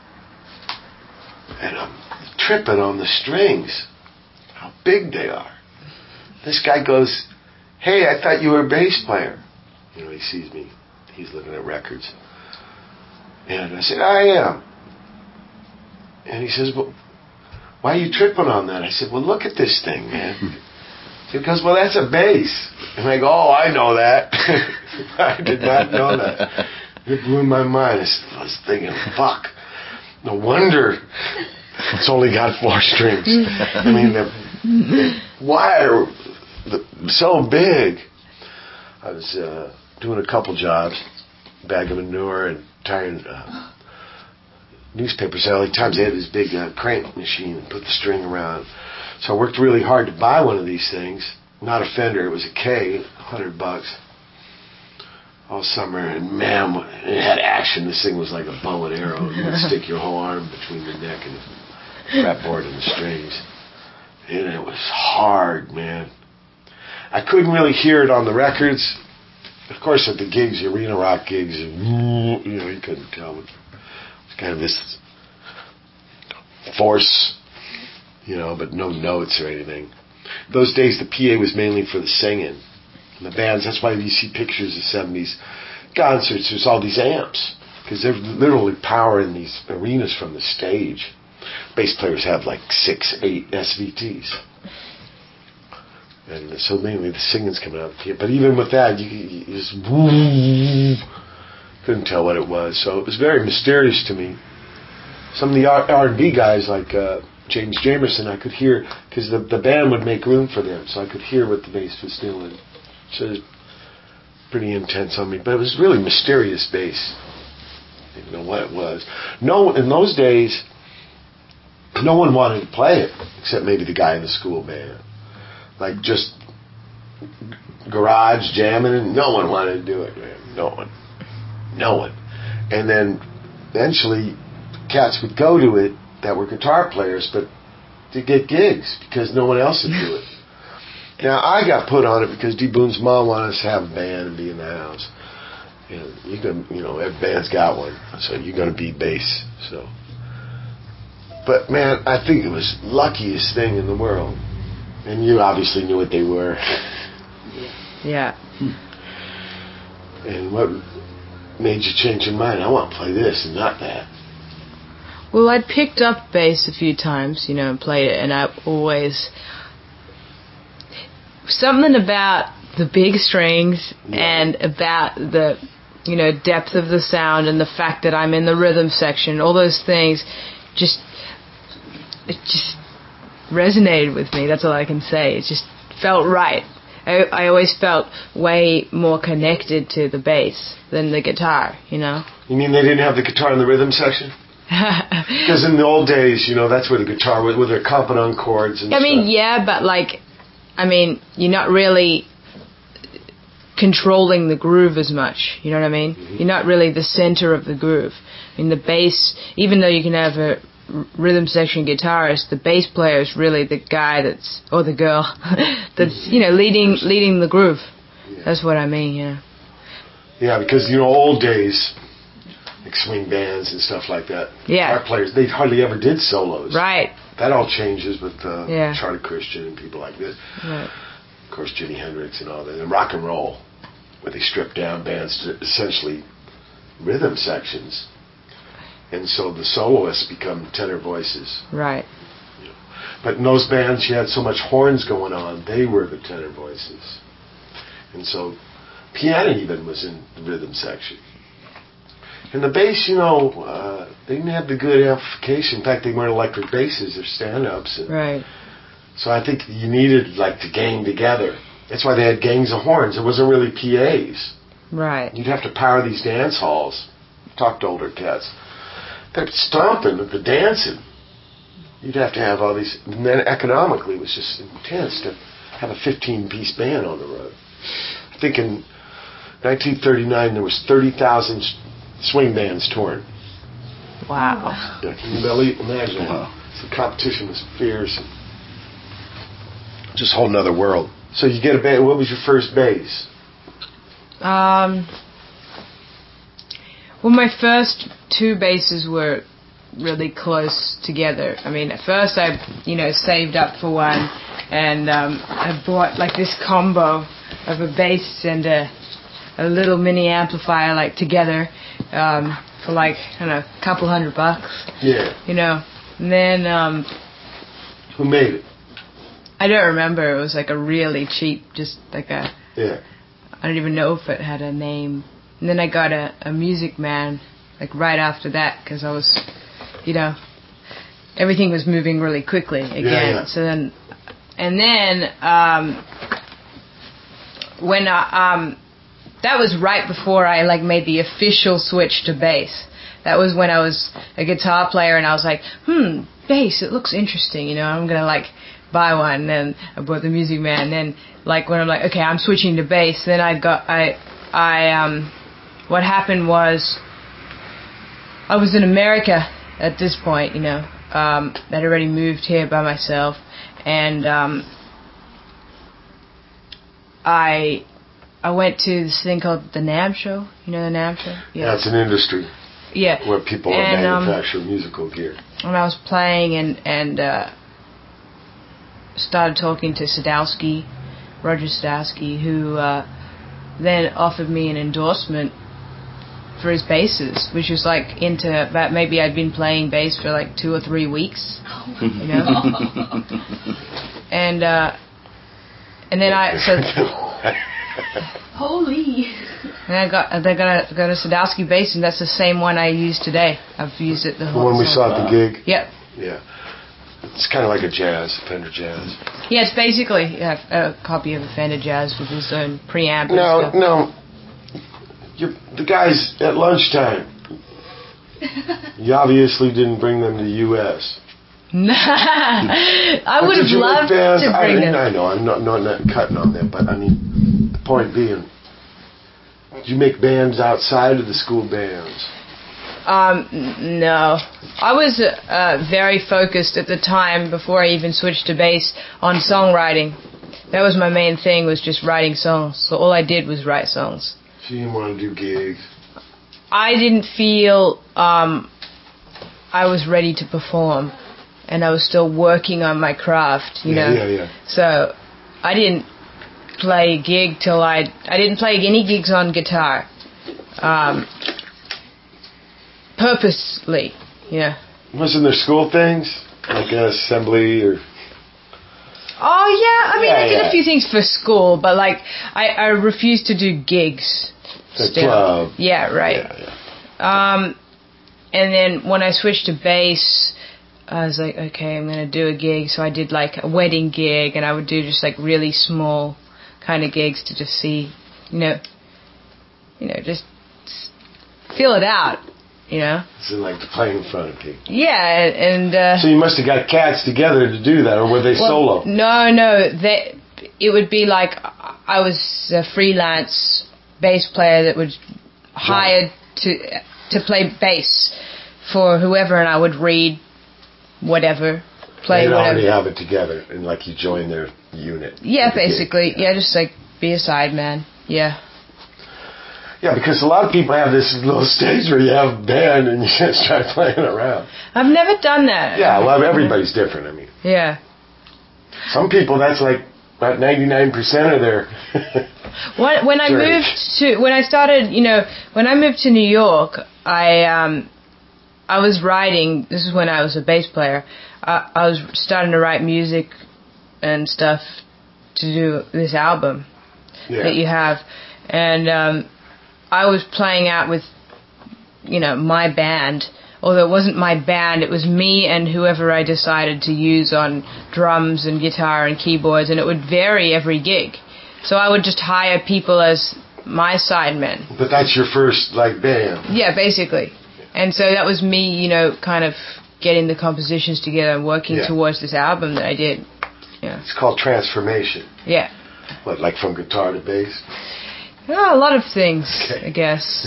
A: And I'm tripping on the strings. How big they are. This guy goes, "Hey, I thought you were a bass player." You know, he sees me. He's looking at records. And I said, "I am." And he says, "Well, why are you tripping on that?" I said, "Well, look at this thing, man." He goes, "Well, that's a bass." And I go, "Oh, I know that." I did not know that. It blew my mind. I was thinking, fuck, no wonder it's only got four strings. I mean, the, the wire, the, so big. I was uh, doing a couple jobs, bag of manure and tying uh, newspapers, L A Times, they had this big uh, crank machine and put the string around. So I worked really hard to buy one of these things. Not a Fender, it was a K, a hundred bucks. All summer, and man, it had action. This thing was like a bow and arrow. You would stick your whole arm between the neck and the fretboard and the strings. And it was hard, man. I couldn't really hear it on the records. Of course, at the gigs, arena rock gigs, you know, you couldn't tell. It was kind of this force, you know, but no notes or anything. Those days, the P A was mainly for the singing. And the bands, that's why you see pictures of seventies concerts, there's all these amps, because they're literally powering these arenas from the stage. Bass players have like six, eight S V Ts. And so mainly the singing's coming out of the piano. But even with that, you, you just woo, couldn't tell what it was. So it was very mysterious to me. Some of the R and B guys like uh, James Jamerson, I could hear, because the, the band would make room for them, so I could hear what the bass was doing. So it was pretty intense on me. But it was really mysterious bass. I didn't know what it was. No, in those days, no one wanted to play it, except maybe the guy in the school band. Like just garage jamming, and no one wanted to do it, man. No one. No one. And then eventually cats would go to it that were guitar players, but to get gigs because no one else would do it. Now, I got put on it because D. Boone's mom wanted us to have a band and be in the house. And you can, you know, every band's got one, so you're going to be bass. So, but man, I think it was the luckiest thing in the world. And you obviously knew what they were.
C: Yeah.
A: And what made you change your mind? I want to play this and not that.
C: Well, I'd picked up bass a few times, you know, and played it, and I always... Something about the big strings
A: yeah.
C: and about the, you know, depth of the sound and the fact that I'm in the rhythm section, all those things just... It just resonated with me. That's all I can say. It just felt right. I, I always felt way more connected to the bass than the guitar, you know?
A: You mean they didn't have the guitar in the rhythm section? Because in the old days, you know, that's where the guitar was, with their comping on chords and
C: I
A: stuff.
C: mean, yeah, but like, I mean, you're not really controlling the groove as much, you know what I mean? Mm-hmm. You're not really the center of the groove. I mean, the bass, even though you can have a rhythm section guitarist, the bass player is really the guy that's, or the girl, that's, you know, leading leading the groove. Yeah. That's what I mean, yeah.
A: Yeah, because, you know, old days, like swing bands and stuff like that,
C: yeah.
A: guitar players, they hardly ever did solos.
C: Right.
A: That all changes with uh,
C: yeah.
A: Charlie Christian and people like this.
C: Right.
A: Of course, Jimi Hendrix and all that. And rock and roll, where they stripped down bands to essentially rhythm sections. And so the soloists become tenor voices.
C: Right.
A: You know. But in those bands, you had so much horns going on, they were the tenor voices. And so piano even was in the rhythm section. And the bass, you know, uh, they didn't have the good amplification. In fact, they weren't electric basses or stand-ups. And
C: right.
A: So I think you needed, like, to gang together. That's why they had gangs of horns. It wasn't really P As.
C: Right.
A: You'd have to power these dance halls. Talk to older cats. They're stomping with the dancing. You'd have to have all these... And then economically, it was just intense to have a fifteen-piece band on the road. I think in nineteen thirty-nine, there was thirty thousand swing bands touring.
C: Wow.
A: Yeah, can you really imagine? Wow. So the competition was fierce. Just a whole nother world. So you get a bass. What was your first bass?
C: Um... Well, my first two basses were really close together. I mean, at first I, you know, saved up for one, and um, I bought like this combo of a bass and a, a little mini amplifier, like together, um, for like, I don't know, a couple hundred bucks.
A: Yeah.
C: You know, and then... Um,
A: Who made it?
C: I don't remember. It was like a really cheap, just like a...
A: Yeah.
C: I don't even know if it had a name. And then I got a, a Music Man, like right after that, because I was, you know, everything was moving really quickly again.
A: Yeah, yeah.
C: So then, and then um, when I, um, that was right before I like made the official switch to bass. that was when I was a guitar player, and I was like, hmm, bass, it looks interesting, you know, I'm gonna like buy one. And then I bought the Music Man. And then like when I'm like, okay, I'm switching to bass, then I got I I um what happened was I was in America at this point, you know. Um, I'd already moved here by myself, and um, I I went to this thing called the NAMM show. You know the NAMM show?
A: Yeah, yeah, it's an industry.
C: Yeah,
A: where people
C: and,
A: manufacture
C: um,
A: musical gear.
C: When I was playing and and uh, started talking to Sadowski, Roger Sadowski, who uh, then offered me an endorsement for his basses, which was like into that. Maybe I'd been playing bass for like two or three weeks, you know. and uh, and then I so
E: holy.
C: And I got I got a got a Sadowski bass, and that's the same one I use today. I've used it the
A: The
C: whole.
A: one we
C: song.
A: saw at the gig.
C: Yep.
A: Yeah. It's kind of like a jazz, Fender Jazz.
C: Yeah, it's basically yeah, a copy of a Fender Jazz with his own preamp.
A: No,
C: and stuff.
A: no. You're, the guys at lunchtime. You obviously didn't bring them to the U S
C: Nah, I
A: But
C: would
A: did
C: have
A: you make
C: loved
A: bands?
C: to bring
A: I,
C: them.
A: I know, I'm not, not, not cutting on them, but I mean, the point being, did you make bands outside of the school bands?
C: Um, n- no. I was uh, very focused at the time, before I even switched to bass, on songwriting. That was my main thing, was just writing songs. So all I did was write songs.
A: So you didn't want to do gigs?
C: I didn't feel um, I was ready to perform, and I was still working on my craft, you
A: yeah,
C: know.
A: Yeah, yeah.
C: So I didn't play a gig till I I didn't play any gigs on guitar, um, purposely, you know.
A: Wasn't there school things like an assembly or?
C: Oh yeah, I mean
A: Yeah,
C: I did
A: yeah.
C: a few things for school, but like I, I refused to do gigs.
A: The
C: still.
A: club.
C: Yeah, right.
A: Yeah, yeah.
C: Um, and then when I switched to bass, I was like, okay, I'm gonna do a gig. So I did like a wedding gig, and I would do just like really small kind of gigs to just see, you know, you know, just feel it out, you know.
A: So like to play in front of people.
C: Yeah, and uh,
A: So you must have got cats together to do that, or were they
C: well,
A: solo?
C: No, no, they, it would be like I was a freelance bass player that was hired to to play bass for whoever, and I would read whatever, play
A: They'd
C: whatever.
A: already have it together, and like you join their unit.
C: Yeah,
A: for the gig.
C: basically. Yeah, just like be a side man. Yeah.
A: Yeah, because a lot of people have this little stage where you have a band and you just start playing around.
C: I've never done that.
A: Yeah, well, everybody's different. I mean,
C: Yeah.
A: some people that's like about ninety-nine percent of their.
C: When, when I
A: Journey.
C: moved to, when I started, you know, when I moved to New York, I um, I was writing. This is when I was a bass player. I, I was starting to write music and stuff to do this album
A: Yeah.
C: that you have, and um, I was playing out with, you know, my band. Although it wasn't my band, it was me and whoever I decided to use on drums and guitar and keyboards, and it would vary every gig. So I would just hire people as my sidemen.
A: But that's your first like band.
C: Yeah, basically. And so that was me, you know, kind of getting the compositions together and working
A: Yeah.
C: towards this album that I did. Yeah.
A: It's called transformation.
C: Yeah.
A: What, like from guitar to bass?
C: Oh, a lot of things,
A: Okay.
C: I guess.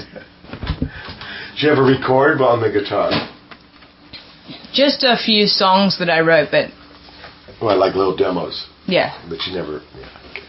A: Did you ever record on the guitar?
C: Just a few songs that I wrote, but
A: Well, like little demos,
C: yeah.
A: but you never. Yeah, okay.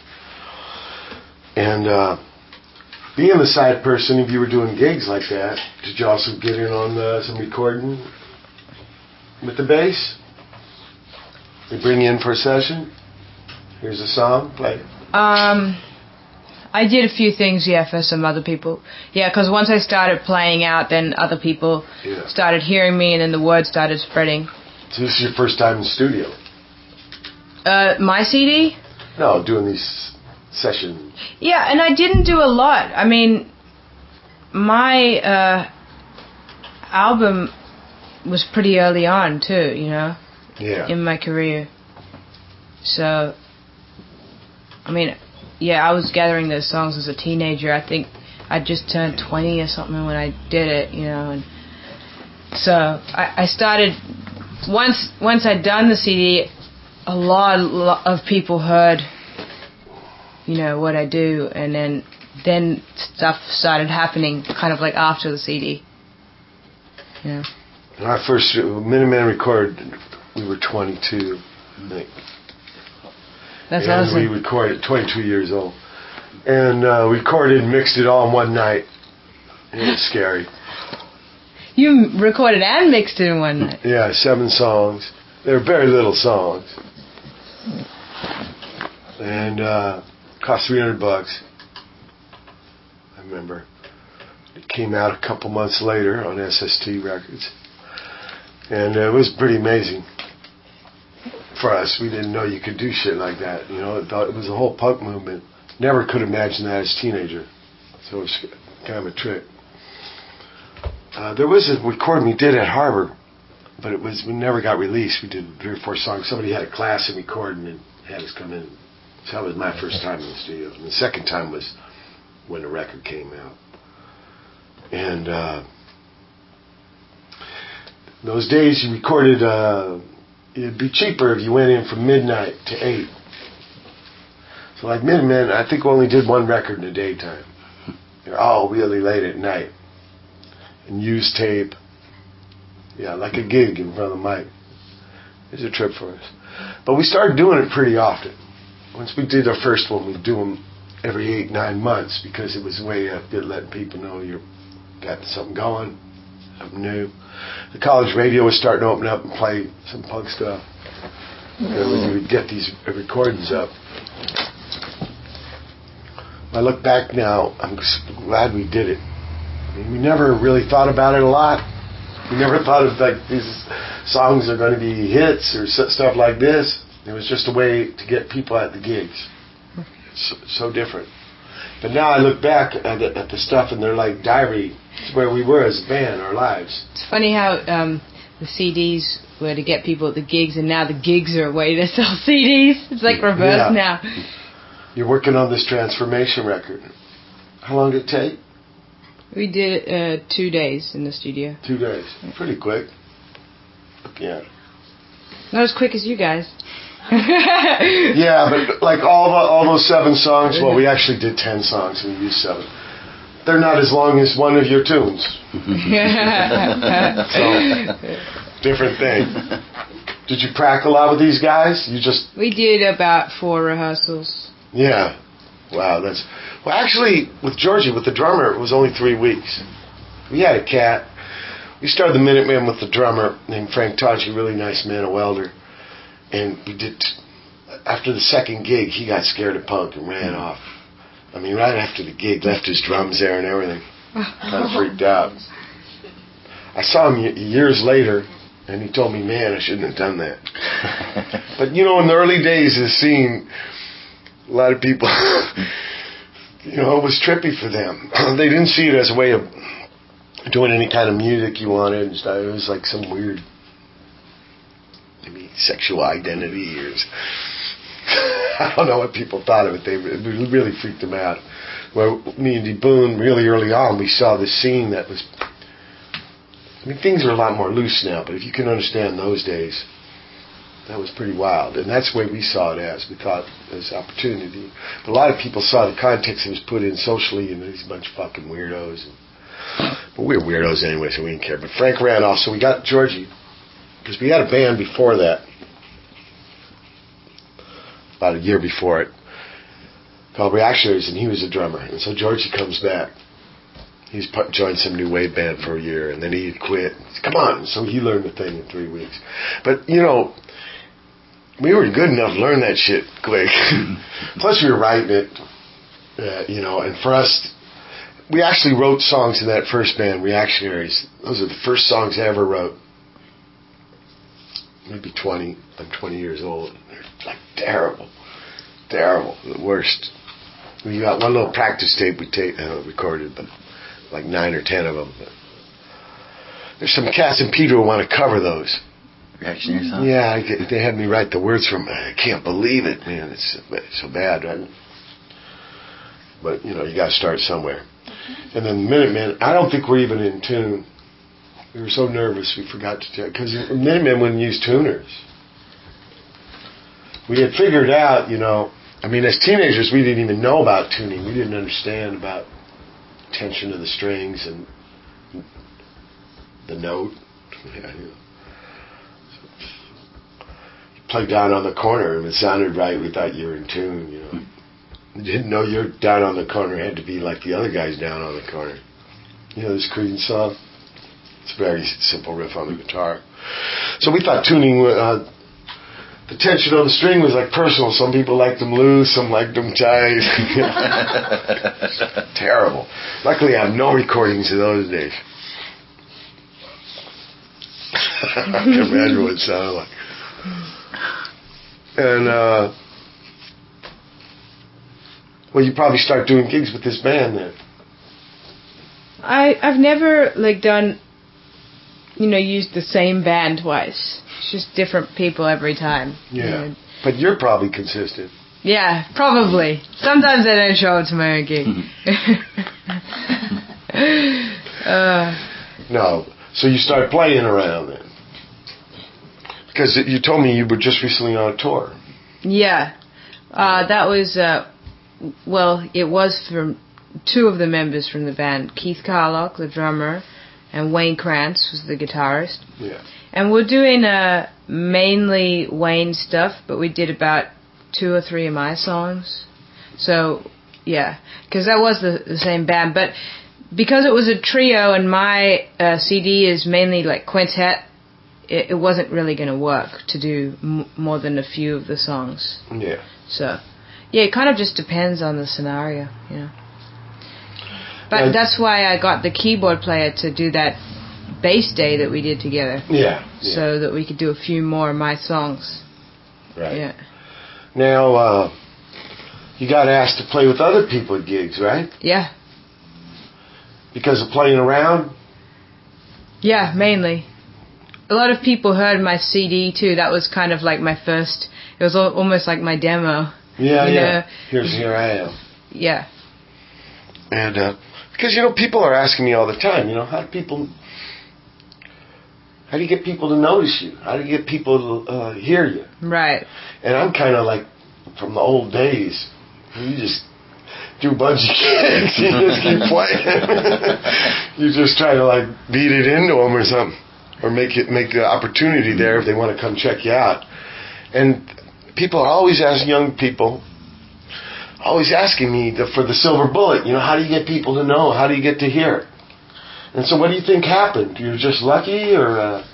A: And uh, being the side person, if you were doing gigs like that, did you also get in on uh, some recording with the bass? They bring you in for a session. Here's a song, play. it.
C: Um, I did a few things, yeah, for some other people. Yeah, because once I started playing out, then other people
A: Yeah.
C: started hearing me, and then the word started spreading.
A: So this is your first time in the studio?
C: Uh, my C D?
A: No, doing these sessions.
C: Yeah, and I didn't do a lot. I mean, my uh, album was pretty early on, too, you know,
A: Yeah.
C: in my career. So, I mean, yeah, I was gathering those songs as a teenager. I think I just turned twenty or something when I did it, you know, and so I, I started once once I'd done the C D. A lot, lot of people heard, you know, what I do, and then then stuff started happening, kind of like after the C D. Yeah.
A: When I first Minutemen recorded, we were twenty-two, I think.
C: That's
A: and
C: awesome.
A: we recorded twenty-two years old, and uh, recorded and mixed it all in one night. It was scary.
C: You recorded and mixed it in one night.
A: Yeah, seven songs. They were very little songs. And uh, cost three hundred bucks. I remember. It came out a couple months later on S S T Records. And uh, it was pretty amazing for us. We didn't know you could do shit like that. You know, it, it was a whole punk movement. Never could imagine that as a teenager. So it was kind of a trick. Uh, there was a recording we did at Harbor, but it was we never got released. We did three or four songs. Somebody had a class in recording and had us come in. So that was my first time in the studio. And the second time was when the record came out. And uh, those days you recorded, uh, it'd be cheaper if you went in from midnight to eight. So like Minutemen, I think we only did one record in the daytime. They're all really late at night. And used tape. Yeah, like a gig in front of the mic. It was a trip for us. But we started doing it pretty often. Once we did our first one, we'd do them every eight, nine months because it was a way of letting people know you got something going, something new. The college radio was starting to open up and play some punk stuff. And we would get these recordings up. When I look back now, I'm glad we did it. I mean, we never really thought about it a lot. We never thought of like these songs are going to be hits or stuff like this. It was just a way to get people at the gigs. So, so different. But now I look back at the, at the stuff and they're like diary. It's where we were as a band, our lives.
C: It's funny how um, the C Ds were to get people at the gigs, and now the gigs are a way to sell C Ds. It's like reversed
A: yeah.
C: now.
A: You're working on this transformation record. How long did it take?
C: We did uh, two days in the studio.
A: Two days. Pretty quick. Yeah.
C: Not as quick as you guys.
A: Yeah, but like all the, all those seven songs, well, we actually did ten songs and we used seven. They're not as long as one of your tunes. So, different thing. Did you prac a lot with these guys? You just...
C: We did about four rehearsals.
A: Yeah. Wow, that's... Well, actually, with Georgie, with the drummer, it was only three weeks. We had a cat. We started the Minutemen with the drummer named Frank Tachi, really nice man, a welder. And we did... After the second gig, he got scared of punk and ran off. I mean, right after the gig, left his drums there and everything. Kind of freaked out. I saw him y- years later, and he told me, man, I shouldn't have done that. But, you know, in the early days of the scene, a lot of people... You know, it was trippy for them. They didn't see it as a way of doing any kind of music you wanted and stuff. It was like some weird, maybe sexual identity or I don't know what people thought of it. They it really freaked them out. Well, me and D. Boone, really early on, we saw this scene that was. I mean, things are a lot more loose now, but if you can understand those days, that was pretty wild. And that's the way we saw it as. We thought it was opportunity. But a lot of people saw the context it was put in socially, and these bunch of fucking weirdos. And, but we were weirdos anyway, so we didn't care. But Frank ran off, so we got Georgie. Because we had a band before that. About a year before it. Called Reactionaries, and he was a drummer. And so Georgie comes back. He's joined some new wave band for a year, and then he quit. Come on! So he learned the thing in three weeks. But, you know... We were good enough to learn that shit quick. Plus, we were writing it, uh, you know. And for us, we actually wrote songs in that first band, Reactionaries. Those are the first songs I ever wrote. Maybe twenty. I'm twenty years old. They're like terrible, terrible, the worst. We got one little practice tape we ta- uh, recorded, but like nine or ten of them. But there's some cats in Pedro who want to cover those.
B: Reactionary songs?
A: Yeah, I get, they had me write the words from. I can't believe it, man. It's, it's so bad, right? But you know, you got to start somewhere. And then Minutemen, I don't think we're even in tune. We were so nervous we forgot to check, because Minutemen wouldn't use tuners. We had figured out, you know, I mean, as teenagers, we didn't even know about tuning. We didn't understand about tension of the strings and the note. Yeah, you know. You played down on the corner and it sounded right. We thought you were in tune, you know. You didn't know your down on the corner had to be like the other guys down on the corner. You know this Creedence song? It's a very simple riff on the guitar. So we thought tuning, uh, the tension on the string was like personal. Some people liked them loose, some liked them tight. Terrible. Luckily, I have no recordings of those days. I can imagine what it sounded like. And, uh, well, you probably start doing gigs with this band then.
C: I, I've never, like, done, you know, used the same band twice. It's just different people every time.
A: Yeah.
C: You know.
A: But you're probably consistent.
C: Yeah, probably. Sometimes I don't show up to my own gig. uh,
A: no. So you start playing around then. Because you told me you were just recently on a tour.
C: Yeah. Uh, that was, uh, well, it was from two of the members from the band. Keith Carlock, the drummer, and Wayne Krantz was the guitarist.
A: Yeah.
C: And we're doing uh, mainly Wayne stuff, but we did about two or three of my songs. So, yeah, because that was the, the same band. But because it was a trio and my uh, C D is mainly like quintet, it, it wasn't really going to work to do m- more than a few of the songs.
A: Yeah.
C: So, yeah, it kind of just depends on the scenario, you know. But
A: and
C: that's why I got the keyboard player to do that bass day that we did together.
A: Yeah. yeah.
C: So that we could do a few more of my songs.
A: Right.
C: Yeah.
A: Now, uh, you got asked to play with other people at gigs, right?
C: Yeah.
A: Because of playing around?
C: Yeah, mainly. A lot of people heard my C D too. That was kind of like my first, it was al- almost like my demo.
A: Yeah,
C: you
A: yeah.
C: know?
A: Here's Here I Am.
C: Yeah.
A: And, uh, because, you know, people are asking me all the time, you know, how do people, how do you get people to notice you? How do you get people to uh, hear you?
C: Right.
A: And I'm kind of like, from the old days, you just do a bunch of gigs, you just keep playing. You just try to, like, beat it into them or something. Or make it make the opportunity there if they want to come check you out. And people are always asking, young people, always asking me the, for the silver bullet. You know, how do you get people to know? How do you get to hear? And so what do you think happened? You're just lucky or... Uh...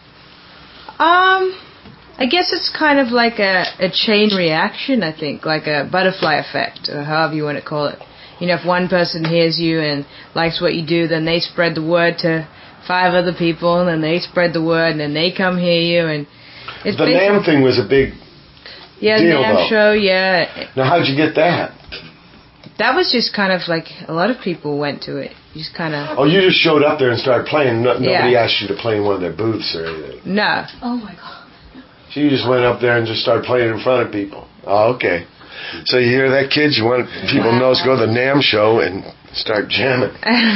C: Um, I guess it's kind of like a, a chain reaction, I think, like a butterfly effect, or however you want to call it. You know, if one person hears you and likes what you do, then they spread the word to five other people, and then they spread the word, and then they come hear you, and it's
A: the NAMM thing was a big
C: yeah,
A: deal,
C: NAMM
A: though.
C: show, yeah.
A: Now, how'd you get that?
C: That was just kind of like a lot of people went to it. You just kind of.
A: Oh, you just showed up there and started playing. No, nobody
C: Yeah.
A: asked you to play in one of their booths or anything.
C: No.
E: Oh my god.
A: So you just went up there and just started playing in front of people. Oh, okay. So you hear that, kids? You want people to know, go to the NAMM show and start jamming.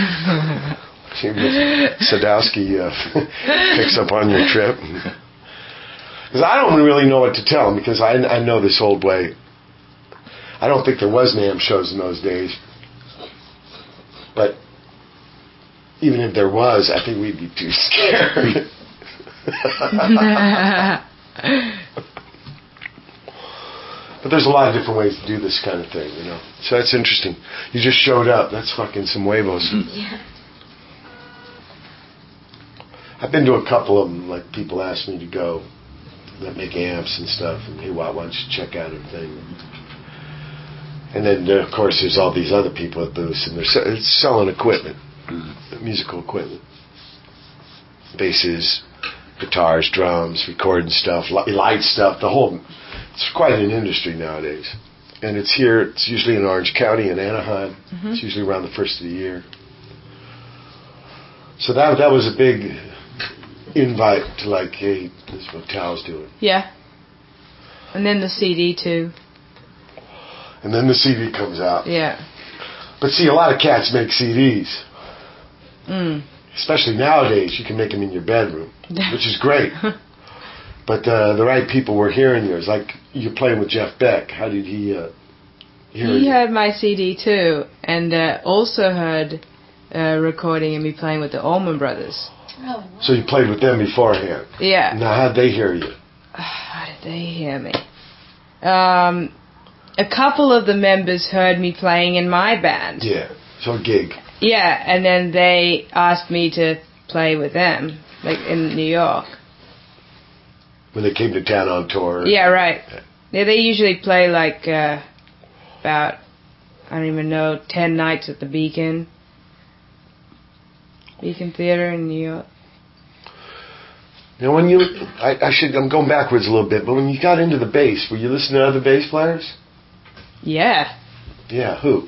A: See if Sadowski uh, picks up on your trip. Because I don't really know what to tell him, because I, I know this old way. I don't think there was NAMM shows in those days. But even if there was, I think we'd be too scared. But there's a lot of different ways to do this kind of thing, you know. So that's interesting. You just showed up. That's fucking some huevos.
E: Yeah.
A: I've been to a couple of them. Like, people ask me to go that make amps and stuff, and hey, why don't you check out everything? And then, of course, there's all these other people at booths, and they're se- it's selling equipment, musical equipment, basses, guitars, drums, recording stuff, li- light stuff, the whole. It's quite an industry nowadays. And it's here, it's usually in Orange County in Anaheim. Mm-hmm. It's usually around the first of the year. So that that was a big invite to, like, hey, this is what Tal's doing.
C: Yeah. And then the C D too.
A: And then the C D comes out.
C: Yeah.
A: But see, a lot of cats make C Ds.
C: Mm.
A: especially nowadays, you can make them in your bedroom, which is great. But uh, the right people were hearing yours. Like you're playing with Jeff Beck. How did he uh, hear
C: He
A: you?
C: heard my C D too, and uh, also heard a recording of me playing with the Allman Brothers.
E: Oh,
A: So you played with them beforehand.
C: Yeah.
A: Now how'd they hear you?
C: How did they hear me? Um, a couple of the members heard me playing in my band.
A: Yeah. So a gig.
C: Yeah, and then they asked me to play with them, like in New York.
A: When they came to town on tour.
C: Yeah, right. Yeah, they usually play like uh, about, I don't even know, ten nights at the Beacon. Beacon Theater in New York.
A: You know, when you, I, I should, I'm going backwards a little bit, but when you got into the bass, were you listening to other bass players?
C: Yeah.
A: Yeah, who?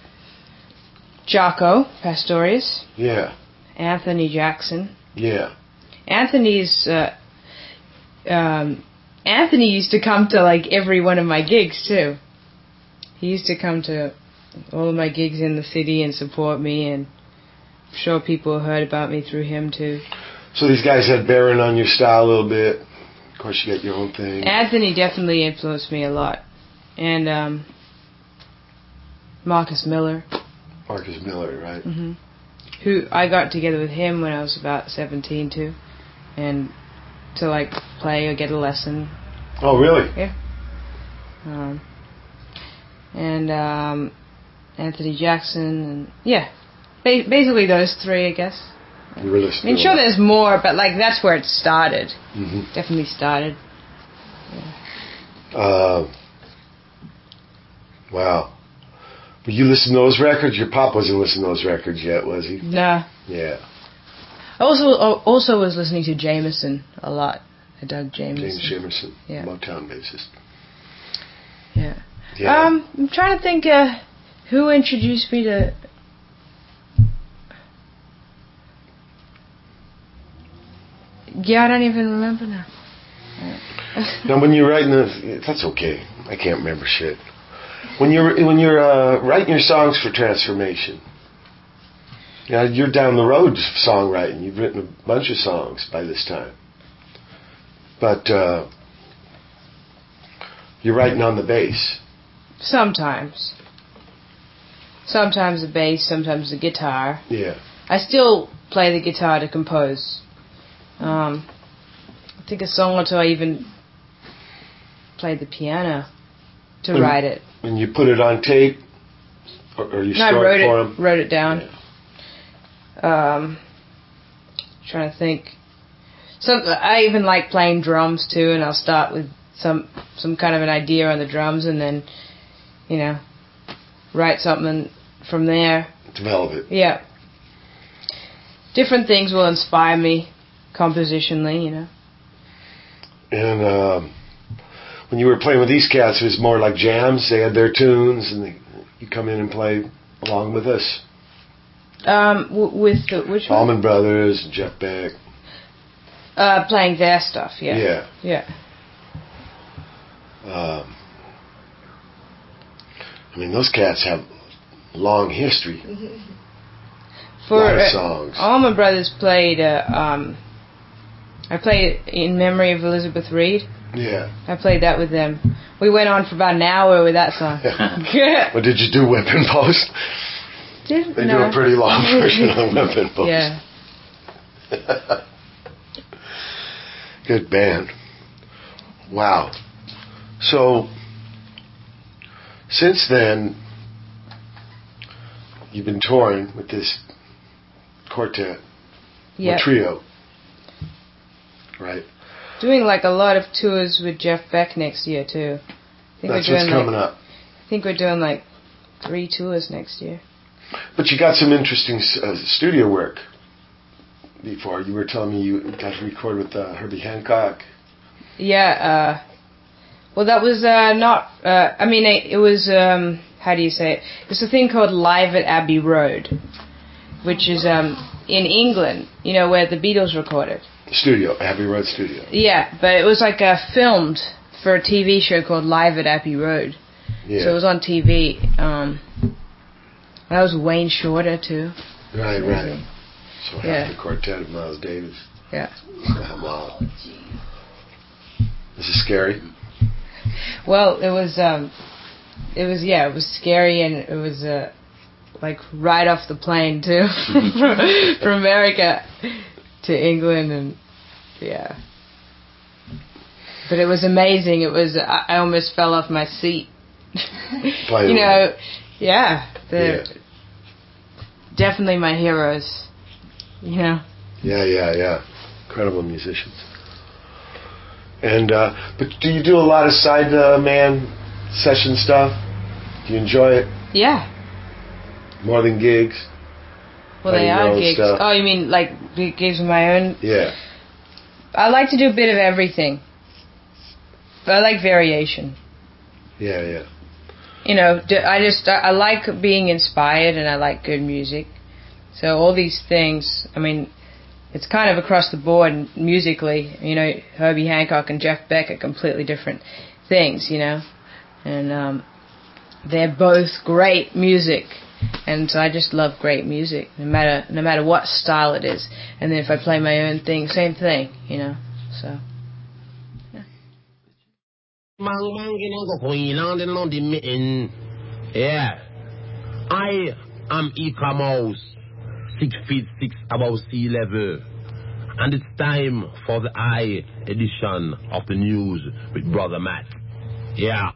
C: Jaco Pastorius.
A: Yeah.
C: Anthony Jackson.
A: Yeah.
C: Anthony's, uh, um, Anthony used to come to like every one of my gigs too. He used to come to all of my gigs in the city and support me, and I'm sure people heard about me through him too.
A: So these guys had bearing on your style a little bit. Of course, you got your own thing.
C: Anthony definitely influenced me a lot. And, um, Marcus Miller.
A: Marcus Miller, right?
C: hmm Who, I got together with him when I was about seventeen too. And to like play or get a lesson.
A: Oh, really?
C: Yeah. Um, and, um, Anthony Jackson and, yeah. Ba- basically those three, I guess.
A: You were listening.
C: I mean,
A: to
C: sure,
A: them.
C: there's more, but like that's where it started.
A: Mm-hmm.
C: Definitely started.
A: Uh, wow. But you listened to those records? Your pop wasn't listening to those records yet, was he?
C: Nah.
A: Yeah.
C: I also also was listening to Jameson a lot. I dug Jameson.
A: James Jamerson,
C: Yeah.
A: Motown bassist.
C: Yeah.
A: Yeah.
C: Um, I'm trying to think uh, who introduced me to. Yeah, I don't even remember now.
A: Now, when you're writing the, that's okay. I can't remember shit. When you're when you're uh, writing your songs for Transformation, you know, you're down the road of songwriting. You've written a bunch of songs by this time, but uh, you're writing on the bass.
C: Sometimes. Sometimes the bass, sometimes the guitar.
A: Yeah.
C: I still play the guitar to compose. Um, I think a song or two I even played the piano to
A: And-
C: write it.
A: And you put it on tape, or, or you
C: No, I
A: store
C: wrote
A: it for
C: it,
A: them.
C: wrote it down.
A: Yeah.
C: Um, trying to think. Some I even like playing drums too, and I'll start with some some kind of an idea on the drums, and then, you know, write something from there.
A: Develop it.
C: Yeah. Different things will inspire me compositionally, you know.
A: And um, when you were playing with these cats, it was more like jams. They had their tunes, and they, you come in and play along with us.
C: Um, w- with the, which one?
A: Allman Brothers, Jeff Beck.
C: Uh, playing their stuff, yeah.
A: Yeah.
C: Yeah.
A: Um, I mean, those cats have long history.
C: For
A: lot of
C: uh,
A: songs.
C: Allman Brothers played. Uh, um, I played in memory of Elizabeth Reed.
A: Yeah.
C: I played that with them. We went on for about an hour with that song.
A: What did you do, Whipping Post?
C: Did,
A: They
C: no.
A: do a pretty long version of Whipping Post.
C: Yeah.
A: Good band. Wow. So, since then, you've been touring with this quartet,
C: Yeah.
A: or trio, right?
C: Doing like a lot of tours with Jeff Beck next year too. I think
A: That's
C: we're
A: what's
C: doing
A: coming
C: like,
A: up.
C: I think we're doing like three tours next year.
A: But you got some interesting uh, studio work before. You were telling me you got to record with uh, Herbie Hancock.
C: Yeah, uh, well that was uh, not, uh, I mean it, it was, um, how do you say it? It's a thing called Live at Abbey Road, which is um, in England, you know, where the Beatles recorded.
A: Studio, Abbey Road Studio.
C: Yeah, but it was like uh, filmed for a T V show called Live at Abbey Road.
A: Yeah.
C: So it was on T V. Um, that was Wayne Shorter too.
A: Right, right. So half
C: Yeah.
A: the quartet of Miles Davis.
C: Yeah.
A: Wow. Is it scary?
C: Well, it was, um, it was, yeah, it was scary, and it was, uh, like, right off the plane, too, from, from America to England, and, yeah. But it was amazing. It was, I, I almost fell off my seat. You know, yeah, they're
A: yeah.
C: definitely my heroes, you know.
A: Yeah, yeah, yeah. Incredible musicians. And, uh, but do you do a lot of side uh, man session stuff? Do you enjoy it?
C: Yeah.
A: More than gigs?
C: Well, they
A: Playing your
C: are
A: own
C: gigs.
A: stuff?
C: Oh, you mean like big gigs of my own?
A: Yeah.
C: I like to do a bit of everything. But I like variation.
A: Yeah, yeah.
C: You know, d- I just, I I like being inspired, and I like good music. So all these things, I mean, it's kind of across the board musically. You know, Herbie Hancock and Jeff Beck are completely different things, you know. And um, they're both great music. And so I just love great music, no matter no matter what style it is. And then if I play my own thing, same thing, you know. So.
F: Yeah. I am Ika Mouse, six feet six above sea level. And it's time for the I edition of the news with Brother Matt. Yeah.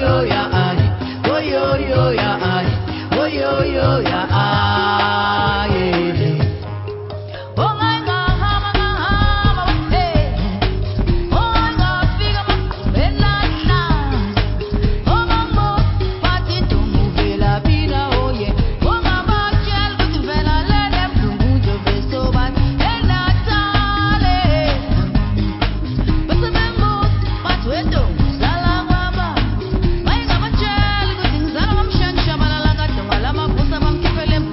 G: yo ya ai, oh yo yo ya ai, oh yo yo ya ai. Oh my God, hama ga hama, hey. Oh my God, figa ma, bella na. Oh mambo, party to move la vida, oh yeah. Oh mama, gel with the vela, let them do your best so bad. And that's all it. But the mambo, but we do. Salam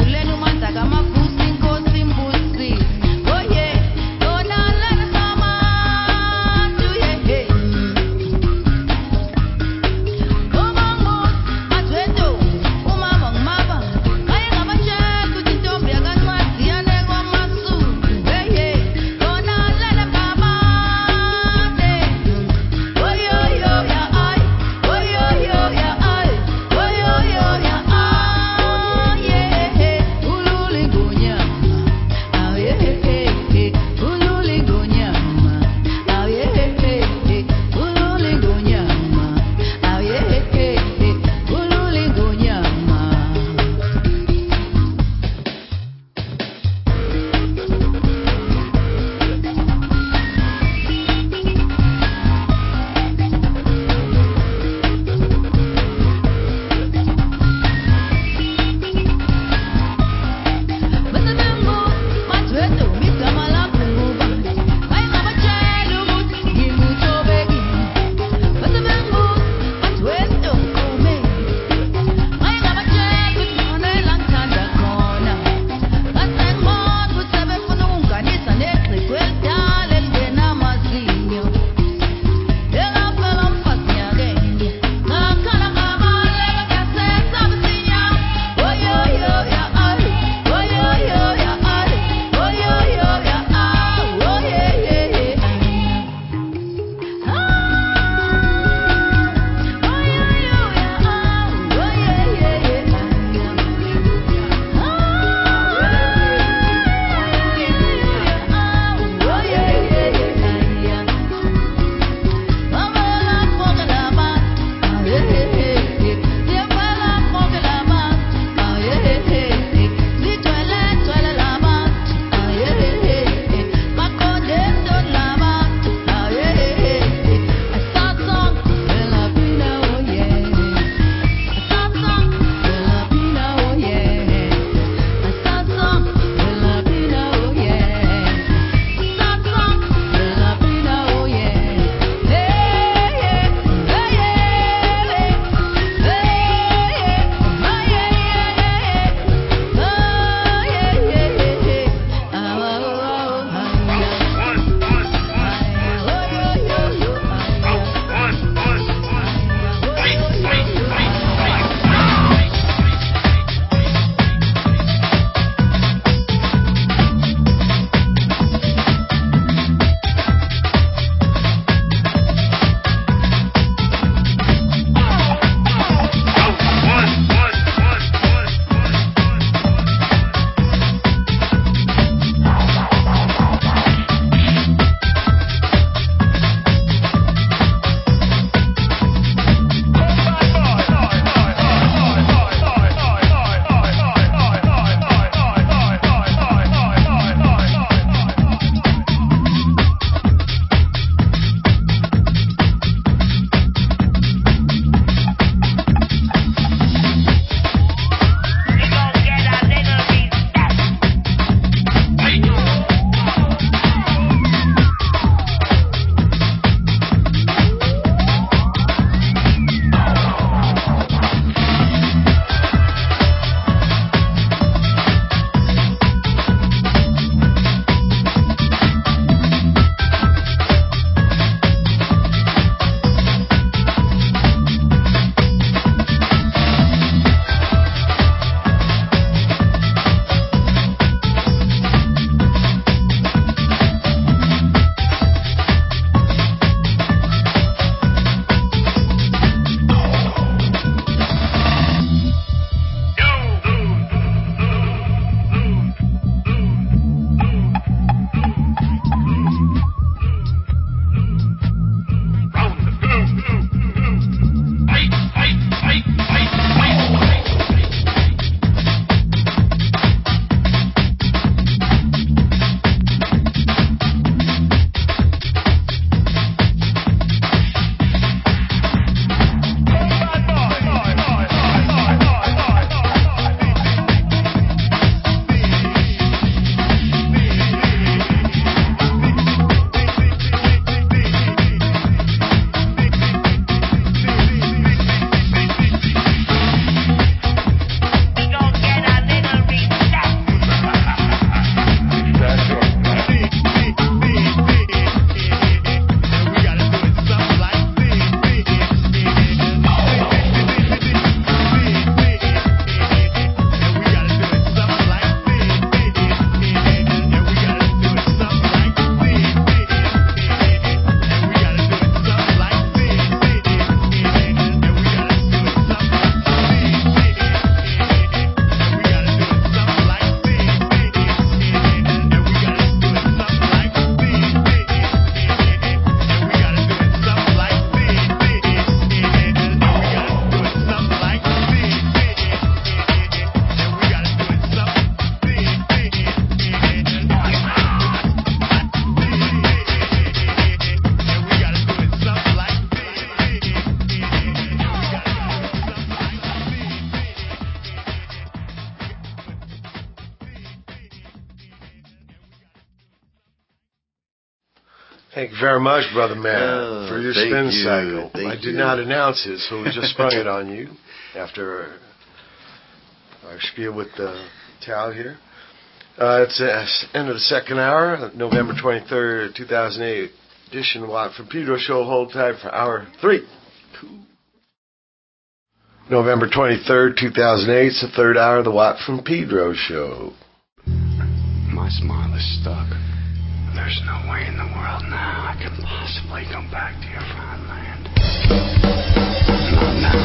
A: Thank you very much, Brother Man,
B: Oh,
A: for your
B: thank
A: spin
B: you.
A: cycle.
B: Thank
A: I did
B: you.
A: not announce it, so we just sprung it on you after our, our spiel with the towel here. Uh, it's the end of the second hour, November twenty-third, two thousand eight edition of the Watt from Pedro show. Hold tight for hour three. Cool. November twenty-third, two thousand eight, it's the third hour of the Watt from Pedro show.
H: My smile is stuck. There's no way in the world now I can possibly come back to your fine land. Not now.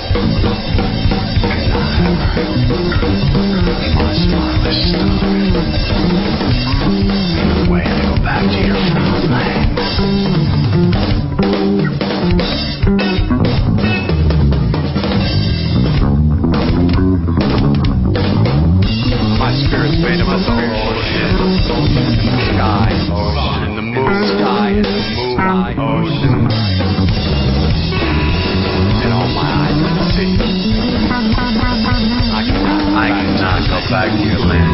H: And not ever. My smile is stuck. Ain't no way to go back to your fine land. My spirit's made of a ocean, sky, ocean, the moon, sky, and the moon, ocean, and all my eyes can see. I cannot, I cannot go back to your land.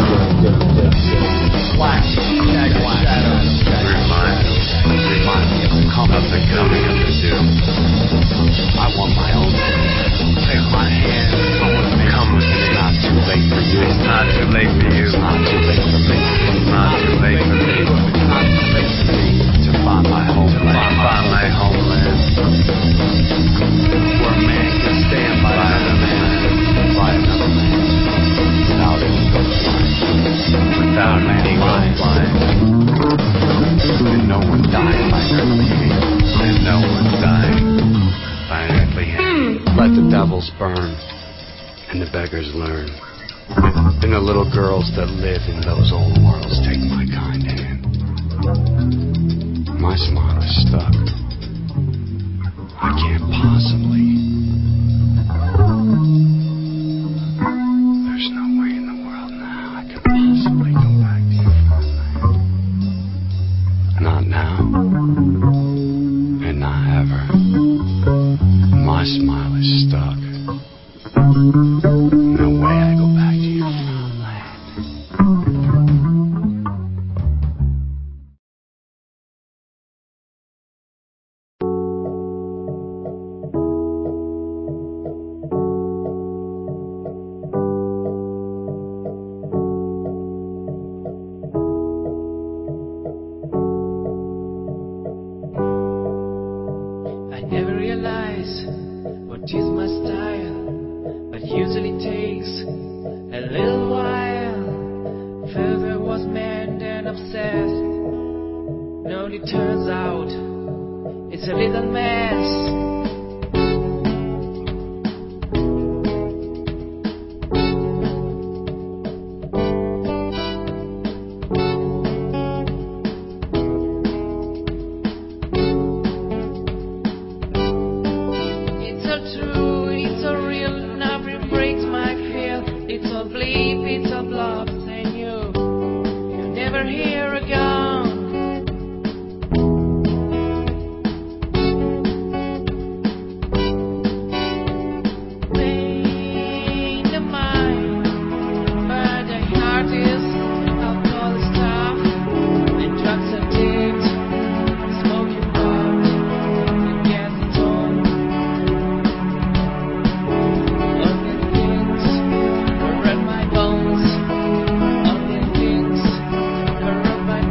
H: Flash, shadows, remind me, remind me of the coming of the coming of the doom. I want my own. Take my hand, come with me. Come with me. It's not too late for you. It's not too late for you. It's not too late for me. It's not too late for me. It's not too late for me to find my homeland. To find my homeland. Where a man can stand by another man, by another man, without any without any line, and no one dying by an earthly hand, and no one dying by an earthly hand. Let the devils burn, and the beggars learn, and the little girls that live in those old worlds take my kind hand. My smile is stuck. I can't possibly. There's no way in the world now I can possibly come back to your farmland. Not now, and not ever. My smile is stuck. No way I go back to your farmland.
I: I never realize what is my style, but usually takes a little while. Further was mad and obsessed. No, it turns out it's a little mess. It's all true, it's all real, nothing breaks my feel. It's all bleep, it's all blobs, and you, you never hear again. Pain the mind, but the heart is alcohol stuff, and drugs are dead, smoking pot, and gas is on. Onion things corrupt my bones. Onion things corrupt my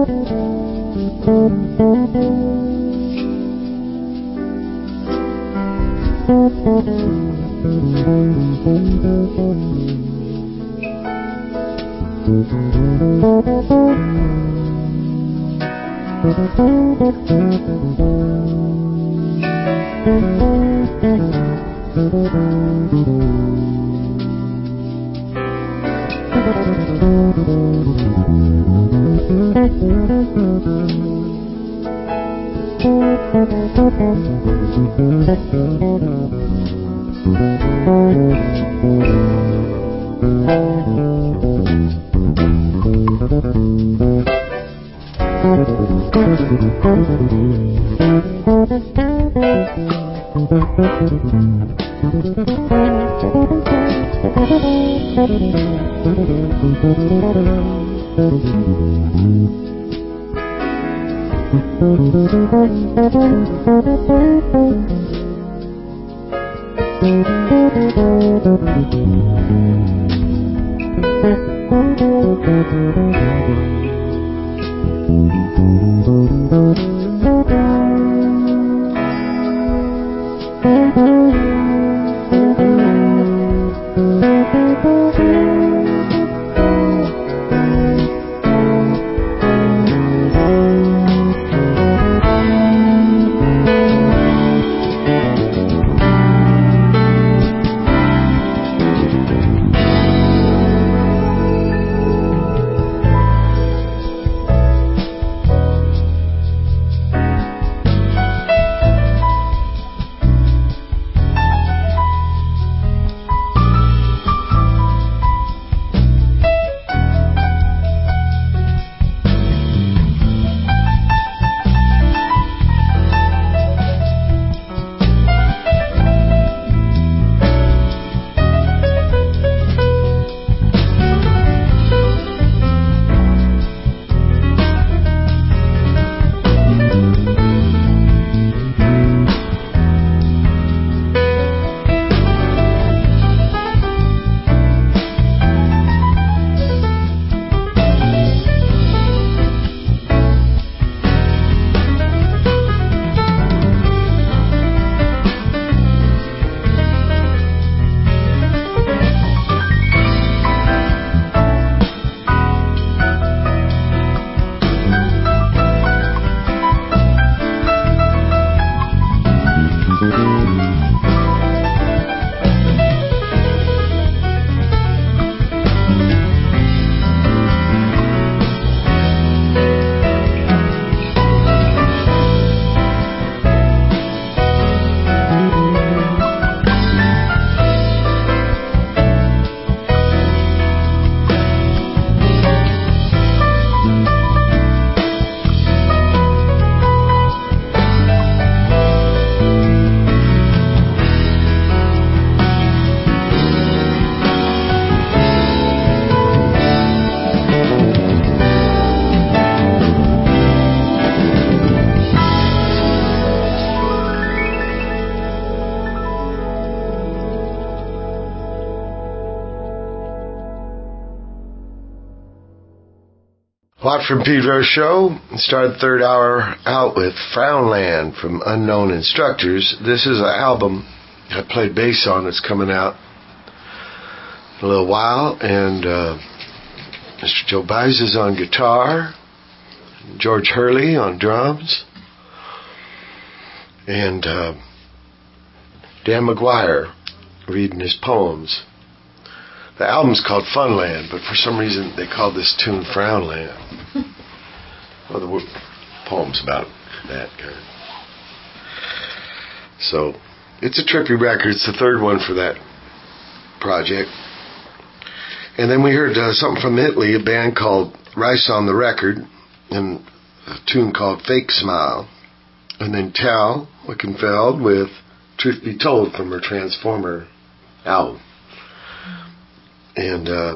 A: Watt from Pedro show. Started the third hour out with Frownland from Unknown Instructors. This is an album I played bass on that's coming out in a little while, and uh, Mister Joe Baez is on guitar, George Hurley on drums, and uh, Dan McGuire reading his poems. The album's called Funland, but for some reason they called this tune Frownland. Well, the w- poem's about that kind of. So, it's a trippy record. It's the third one for that project. And then we heard uh, something from Italy, a band called Rice on the Record, and a tune called Fake Smile. And then Tal Wickenfeld with Truth Be Told from her Transformer album. And, uh,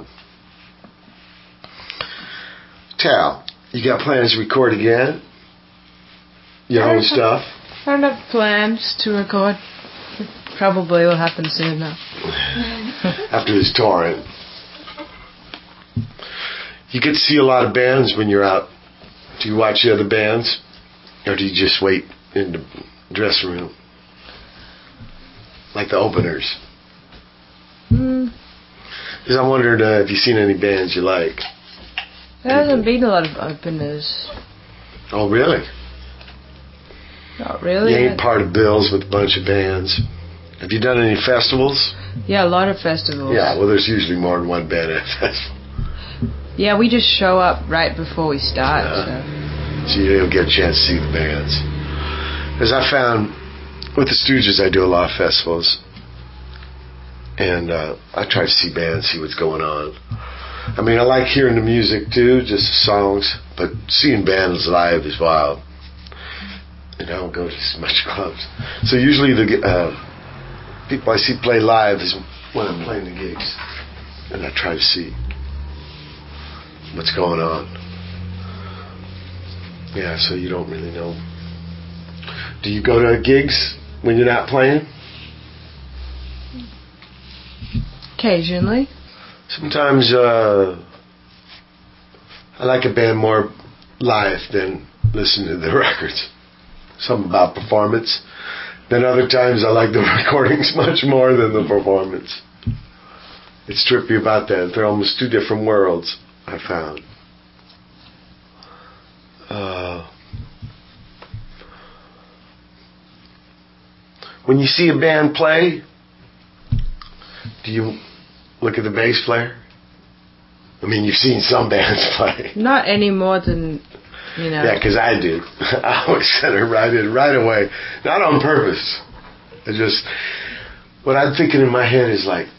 A: Tal, you got plans to record again? Your own stuff?
C: I don't have plans to record. It probably will happen soon enough.
A: After this touring. You get to see a lot of bands when you're out Do you watch the other bands? Or do you just wait in the dressing room? Like the openers?
C: Hmm.
A: Because I wondered uh, if you've seen any bands you like.
C: There hasn't been a lot of openers.
A: Oh, really?
C: Not really.
A: You ain't part of bills with a bunch of bands. Have you done any festivals?
C: Yeah, a lot of festivals.
A: Yeah, well, there's usually more than one band at a festival.
C: Yeah, we just show up right before we start.
A: Yeah.
C: So.
A: So you don't get a chance to see the bands. As I found, with the Stooges, I do a lot of festivals. And uh, I try to see bands, see what's going on. I mean, I like hearing the music, too, just the songs. But seeing bands live is wild. And I don't go to as much clubs. So usually the uh, people I see play live is when I'm playing the gigs. And I try to see what's going on. Yeah, so you don't really know. Do you go to gigs when you're not playing?
C: Occasionally.
A: Sometimes uh, I like a band more live than listening to the records. Something about performance. Then other times I like the recordings much more than the performance. It's trippy about that. They're almost two different worlds, I found. Uh, when you see a band play, do you look at the bass player? I mean, you've seen some bands play.
C: Not any more than, you know.
A: Yeah, because I do. I always send her right in, right away. Not on purpose. I just, what I'm thinking in my head is like,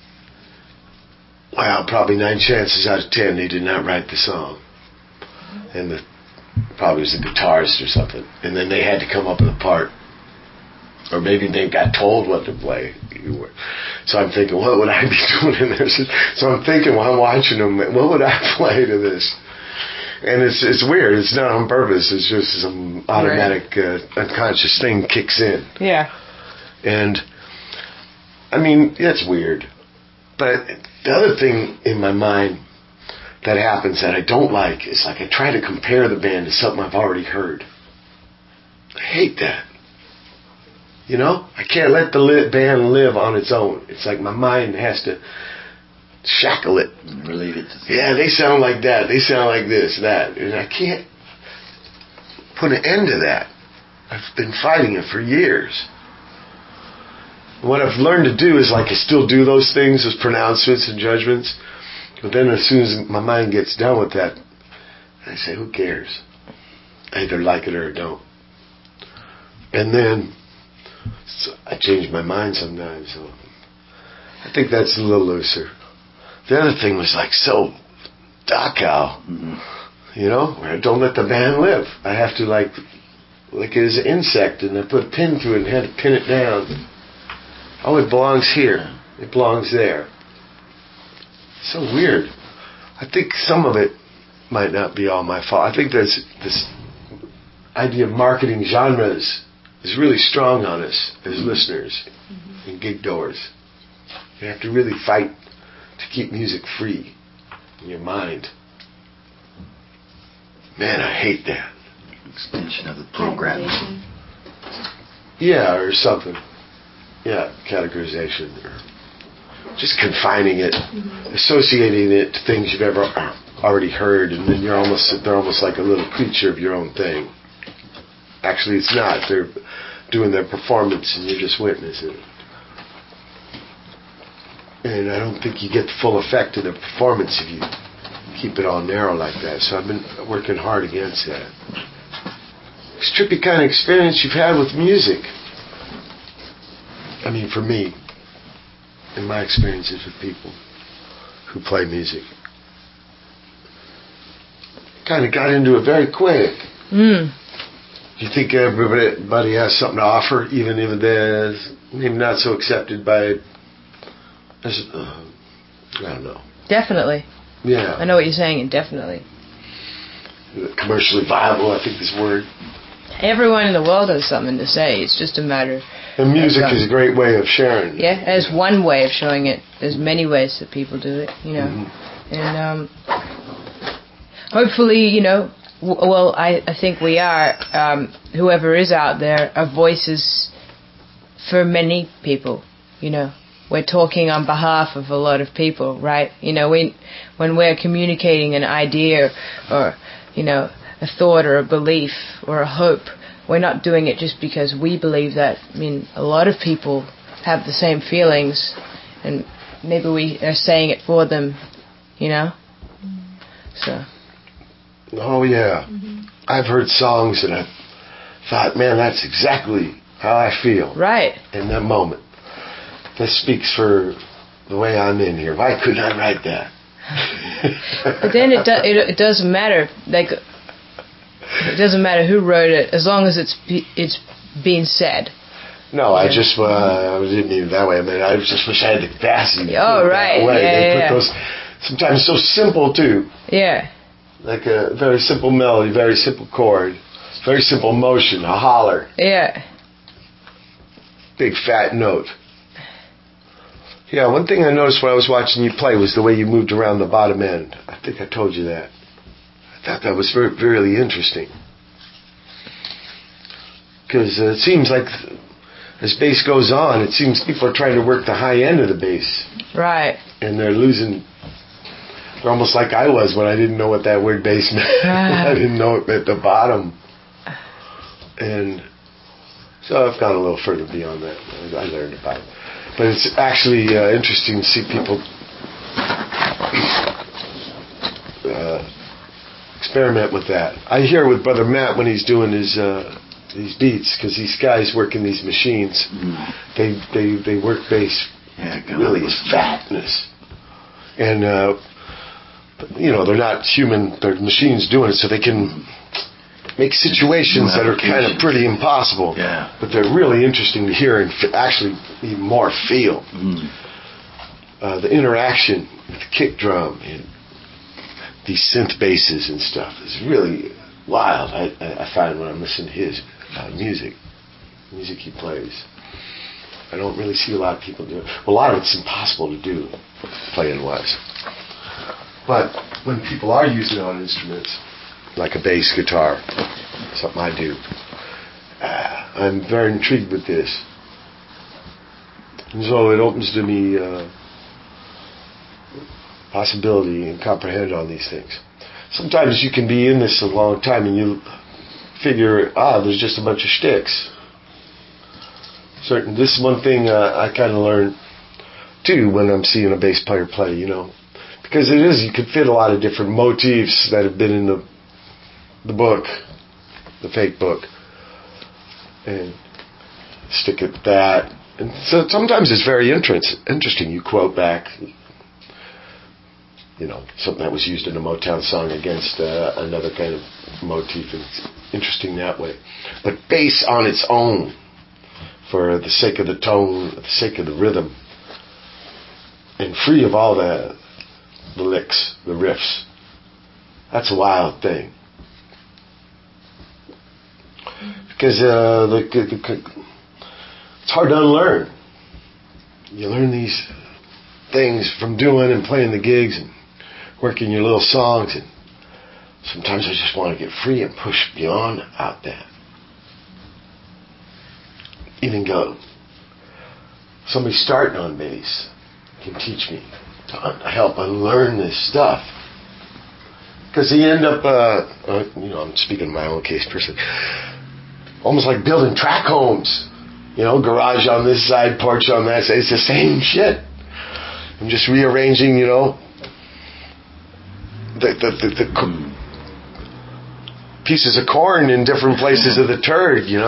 A: wow, probably nine chances out of ten they did not write the song. And the probably was the guitarist or something. And then they had to come up with a part. Or maybe they got told what to play. So I'm thinking, what would I be doing in this? So I'm thinking while I'm watching them, what would I play to this? And it's it's weird. It's not on purpose. It's just some automatic, uh, unconscious thing kicks in.
C: Yeah.
A: And, I mean, that's weird. But the other thing in my mind that happens that I don't like is like I try to compare the band to something I've already heard. I hate that. You know? I can't let the li- band live on its own. It's like my mind has to shackle it.
B: Relate it to
A: Yeah, they sound like that. They sound like this, that. And I can't put an end to that. I've been fighting it for years. What I've learned to do is like I still do those things, those pronouncements and judgments. But then as soon as my mind gets done with that, I say, who cares? I either like it or I don't. And then so I change my mind sometimes. So I think that's a little looser. The other thing was like so Dachau, mm-hmm. you know, where I don't let the band live. I have to like, like it is an insect, and I put a pin through it and had to pin it down. Oh, it belongs here. It belongs there. So weird. I think some of it might not be all my fault. I think there's this idea of marketing genres is really strong on us as mm-hmm. listeners mm-hmm. and gig doors. You have to really fight to keep music free in your mind. Man, I hate that.
B: Extension of the program.
A: Yeah, or something. Yeah, categorization. Or just confining it, mm-hmm. associating it to things you've ever already heard, and then you're almost they're almost like a little creature of your own thing. Actually, it's not. They're doing their performance, and you're just witnessing it. And I don't think you get the full effect of the performance if you keep it all narrow like that. So I've been working hard against that. It's a trippy kind of experience you've had with music. I mean, for me, in my experiences with people who play music. Kind of got into it very quick.
C: Mm.
A: You think everybody has something to offer, even if it's maybe not so accepted by, uh, I don't know.
C: Definitely.
A: Yeah.
C: I know what you're saying, definitely.
A: Commercially viable, I think, is the word.
C: Everyone in the world has something to say. It's just a matter.
A: And music is a great way of sharing.
C: Yeah, as one way of showing it. There's many ways that people do it, you know. Mm-hmm. And um, hopefully, you know, w- well, I, I think we are, um, whoever is out there, are voices for many people, you know. We're talking on behalf of a lot of people, right? You know, we, when we're communicating an idea or, you know, a thought or a belief or a hope, we're not doing it just because we believe that. I mean, a lot of people have the same feelings, and maybe we are saying it for them, you know? So.
A: Oh, yeah. Mm-hmm. I've heard songs and I've thought, man, that's exactly how I feel.
C: Right.
A: In that moment. This speaks for the way I'm in here. Why couldn't I write that?
C: But then it, do, it, it doesn't matter. Like, it doesn't matter who wrote it, as long as it's it's being said.
A: No, I just uh, I didn't mean it that way. I mean, I just wish I had the capacity to
C: oh,
A: put it
C: right.
A: that way.
C: Yeah,
A: they
C: yeah,
A: put
C: yeah.
A: those sometimes so simple too.
C: Yeah.
A: Like a very simple melody, very simple chord, very simple motion, a holler.
C: Yeah.
A: Big fat note. Yeah, one thing I noticed when I was watching you play was the way you moved around the bottom end. I think I told you that. I thought that was very, really interesting. Because uh, it seems like as bass goes on, it seems people are trying to work the high end of the bass.
C: Right.
A: And they're losing. They're almost like I was when I didn't know what that word bass meant.
C: Ah.
A: I didn't know it at the bottom. And so I've gone a little further beyond that. I learned about it. But it's actually uh, interesting to see people uh, experiment with that. I hear with Brother Matt when he's doing his uh, these beats, because these guys work in these machines. Mm. They they they work bass yeah, really with fatness, and uh, you know they're not human; they're machines doing it, so they can make situations that are kind of pretty impossible.
B: Yeah.
A: But they're really interesting to hear and f- actually even more feel. Mm. Uh, the interaction with the kick drum and these synth basses and stuff is really wild. I, I find when I'm listening to his uh, music, music he plays. I don't really see a lot of people do it. Well, a lot of it's impossible to do playing wise. But when people are using it on instruments, like a bass guitar, something I do, uh, I'm very intrigued with this. And so it opens to me uh, possibility and comprehend on these things. Sometimes you can be in this a long time and you figure, ah, there's just a bunch of shticks. Certain. This is one thing uh, I kind of learned too when I'm seeing a bass player play, you know, because it is, you could fit a lot of different motifs that have been in the the book, the fake book, and stick it with that. And so sometimes it's very interest, interesting. You quote back, you know, something that was used in a Motown song against uh, another kind of motif, and it's interesting that way. But bass on its own, for the sake of the tone, for the sake of the rhythm, and free of all the the licks, the riffs, that's a wild thing. Because uh, the, the, the, it's hard to unlearn. You learn these things from doing and playing the gigs and working your little songs, and sometimes I just want to get free and push beyond out that. Even go. Somebody starting on bass can teach me to un- help unlearn this stuff. Because you end up, uh, uh, you know, I'm speaking in my own case personally, almost like building track homes. You know, garage on this side, porch on that side. It's the same shit. I'm just rearranging, you know, the the, the, the co- pieces of corn in different places of the turd, you know.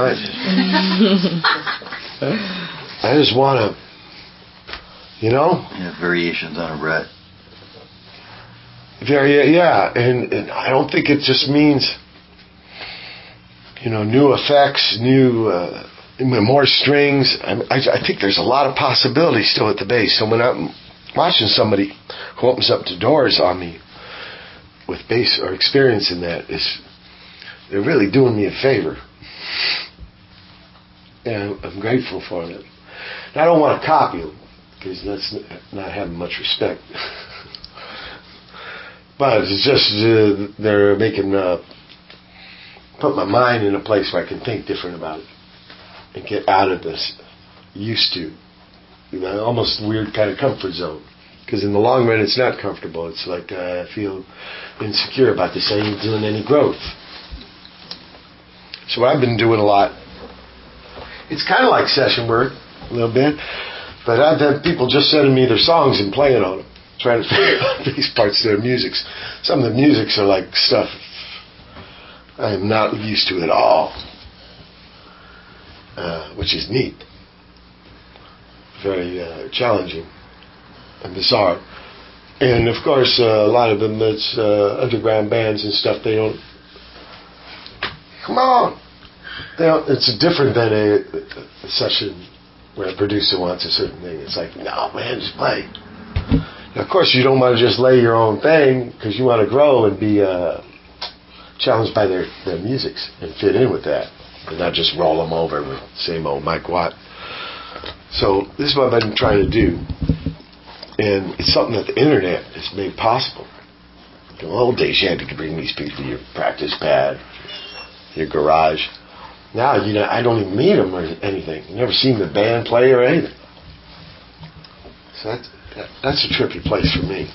A: I just want to, you know.
B: Yeah, variations on a rut.
A: Very, yeah, and, and I don't think it just means, you know, new effects, new, uh, more strings. I, I, I think there's a lot of possibilities still at the bass. So when I'm watching somebody who opens up the doors on me with bass or experiencing that, is they're really doing me a favor. And I'm grateful for them. And I don't want to copy them, because that's not having much respect. But it's just uh, they're making uh, put my mind in a place where I can think different about it and get out of this used to, you know, almost weird kind of comfort zone. Because in the long run, it's not comfortable. It's like uh, I feel insecure about this. I ain't doing any growth. So I've been doing a lot. It's kind of like session work, a little bit. But I've had people just sending me their songs and playing on them, trying to figure out these parts of their musics. Some of the musics are like stuff I am not used to at all, uh, which is neat. Very uh, challenging and bizarre. And of course, uh, a lot of them, it's uh, underground bands and stuff. They don't. Come on. They don't, it's different than a, a session where a producer wants a certain thing. It's like, no, man, just play. Now, of course, you don't want to just lay your own thing because you want to grow and be uh, challenged by their, their musics and fit in with that and not just roll them over with the same old Mike Watt. So this is what I've been trying to do. And it's something that the internet has made possible. In the old days, you had to bring these people your practice pad, your garage. Now, you know, I don't even meet them or anything. You never seen the band play or anything. So that's, that, that's a trippy place for me.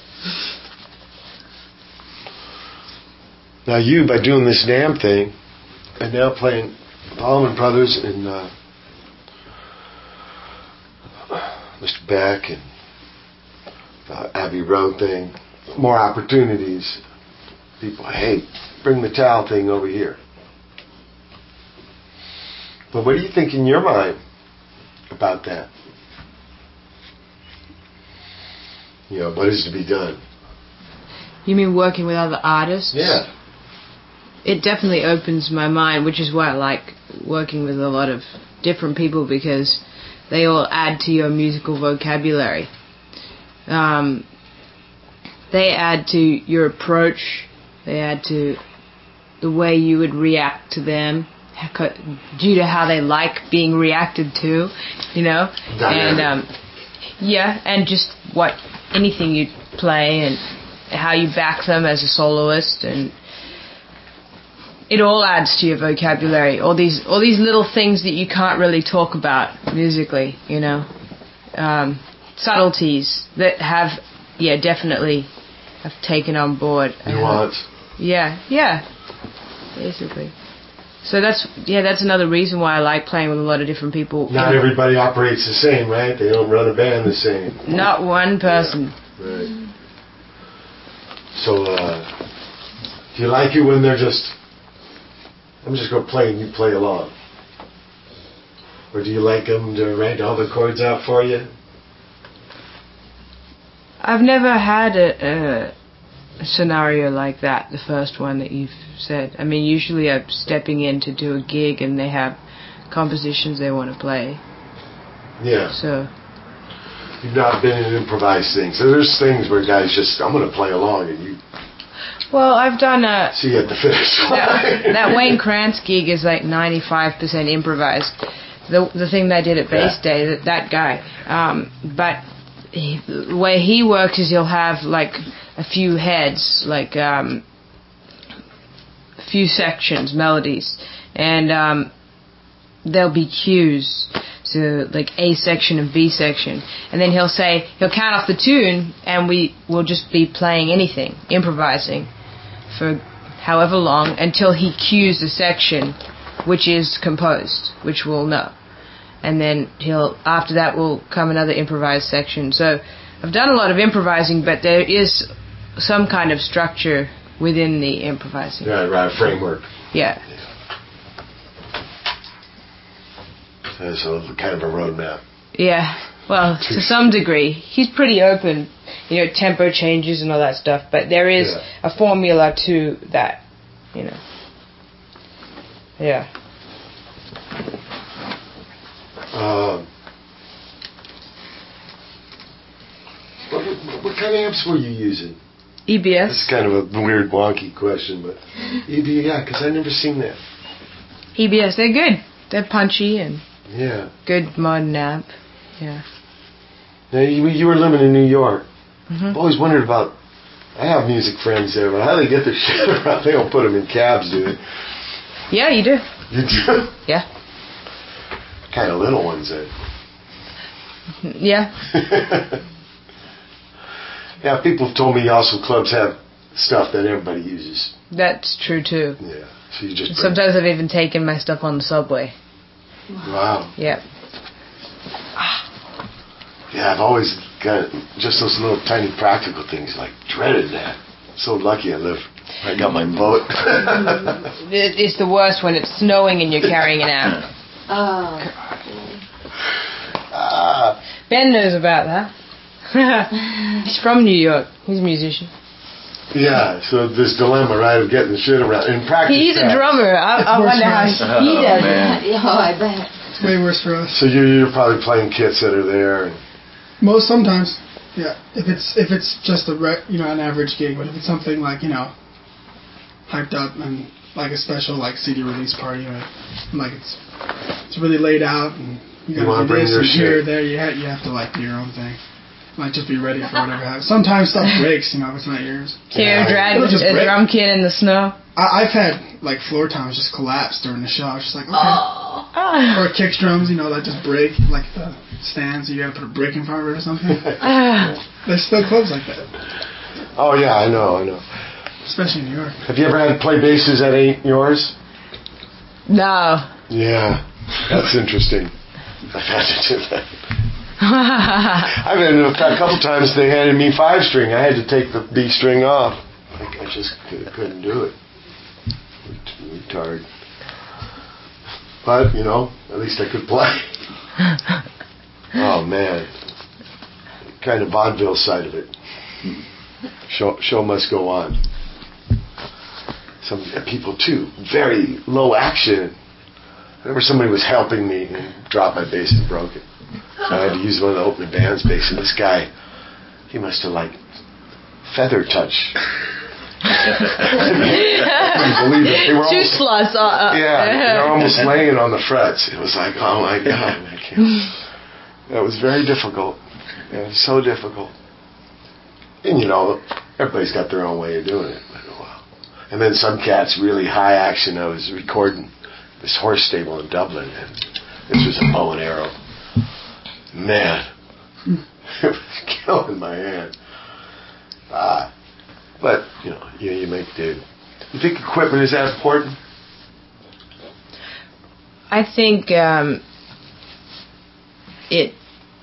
A: Now you, by doing this damn thing, and now playing Allman Brothers and uh, Mister Beck and uh, Abbey Road thing, more opportunities. People, hey, bring the towel thing over here. But what do you think in your mind about that? You know, what is to be done?
C: You mean working with other artists?
A: Yeah.
C: It definitely opens my mind, which is why I like working with a lot of different people, because they all add to your musical vocabulary. Um, they add to your approach. They add to the way you would react to them, due to how they like being reacted to, you know. And um, yeah, and just what anything you play and how you back them as a soloist, and it all adds to your vocabulary. All these all these little things that you can't really talk about musically, you know. Um, subtleties that have, yeah, definitely have taken on board.
A: Nuance.
C: Yeah, yeah, basically. So that's, yeah, that's another reason why I like playing with a lot of different people.
A: Not everybody operates the same, right? They don't run a band the same.
C: Not one person.
A: Yeah. Right. So, uh, do you like it when they're just, I'm just going to play and you play along? Or do you like them to write all the chords out for you?
C: I've never had a, a, a scenario like that, the first one that you've said. I mean, usually I'm stepping in to do a gig and they have compositions they want to play.
A: Yeah.
C: So.
A: You've not been in an improvised thing. So there's things where guys just, I'm going to play along and you...
C: Well, I've done a...
A: See you at the finish line.
C: That, that Wayne Krantz gig is like ninety-five percent improvised. The the thing they did at Bass
A: yeah.
C: Day, that, that guy. Um, but he, the way he works is he'll have like a few heads, like um, a few sections, melodies. And um, there'll be cues. So like A section and B section, and then he'll say he'll count off the tune, and we will just be playing anything, improvising, for however long until he cues the section, which is composed, which we'll know, and then he'll after that will come another improvised section. So I've done a lot of improvising, but there is some kind of structure within the improvising.
A: Right, right, framework.
C: Yeah.
A: It's a kind of a roadmap.
C: Yeah, well, to some degree. He's pretty open, you know, tempo changes and all that stuff, but there is yeah. a formula to that, you know. Yeah.
A: Um, what, what kind of amps were you using?
C: E B S.
A: This is kind of a weird, wonky question, but E B S, yeah, because I've never seen that.
C: E B S, they're good. They're punchy and...
A: Yeah.
C: Good modern amp. Yeah.
A: Now, you, you were living in New York.
C: Mm-hmm.
A: I've always wondered about... I have music friends there, but how do they get their shit around? They don't put them in cabs, do they?
C: Yeah, you do.
A: You do?
C: Yeah.
A: Kind of little ones then.
C: Yeah.
A: Yeah, people have told me also clubs have stuff that everybody uses.
C: That's true too.
A: Yeah. So you just bring-
C: Sometimes I've even taken my stuff on the subway.
A: Wow.
C: Yeah.
A: Yeah, I've always got just those little tiny practical things, like dreaded that. So lucky I live. I got my boat.
C: It- It's the worst when it's snowing and you're carrying it out.
E: Oh.
A: Ah,
C: Ben knows about that. He's from New York. He's a musician.
A: yeah, so this dilemma, right, of getting the shit around. In practice,
C: He's a
A: that-
C: drummer. I, I
J: worse
C: wonder
J: for
C: how
J: us.
C: he does
B: man.
C: it.
E: Oh, I bet.
J: It's way worse for us.
A: So you, you're probably playing kits that are there. And,
J: Most sometimes, yeah. If it's if it's just a re- you know an average gig, but if it's something like you know hyped up and like a special like C D release party, or like it's it's really laid out and you
A: You wanna
J: gotta do
A: bring
J: this
A: your
J: and
A: shit.
J: here there. You have you have to like do your own thing. Like just be ready for whatever happens. Sometimes stuff breaks, you know, if it's not yours.
C: Can you drag
J: It'll
C: a
J: just break.
C: drum kit in the snow?
J: I, I've had like floor toms just collapse during the show. I was just like, okay.
C: Ah.
J: Or kick drums, you know, that just break like the stands. You gotta put a brick in front of it or something.
C: Ah.
J: There's still clubs like that,
A: oh, yeah, I know, I know.
J: especially in New York.
A: Have you ever had to play basses that ain't yours?
C: No.
A: Yeah, that's interesting. I've had to do that. I've been a couple times they handed me five string. I had to take the B string off. Like I just could, couldn't do it. Retard. But you know, at least I could play. Oh man, kind of vaudeville side of it. Show show must go on. Some people too, very low action. I remember somebody was helping me and dropped my bass and broke it. So I had to use one of the opening band's bass, and this guy, he must have like feather touch. I couldn't believe it. They were
C: Two
A: almost,
C: slots. Uh, uh,
A: yeah, they were almost laying on the frets. It was like, oh my god, I can't. That was very difficult. It was so difficult. And you know, everybody's got their own way of doing it. But, wow. And then some cats really high action. I was recording this horse stable in Dublin, and this was a bow and arrow. Man, it was killing my hand. Ah, but you know, you, you make do. You think equipment is that important?
C: I think um, it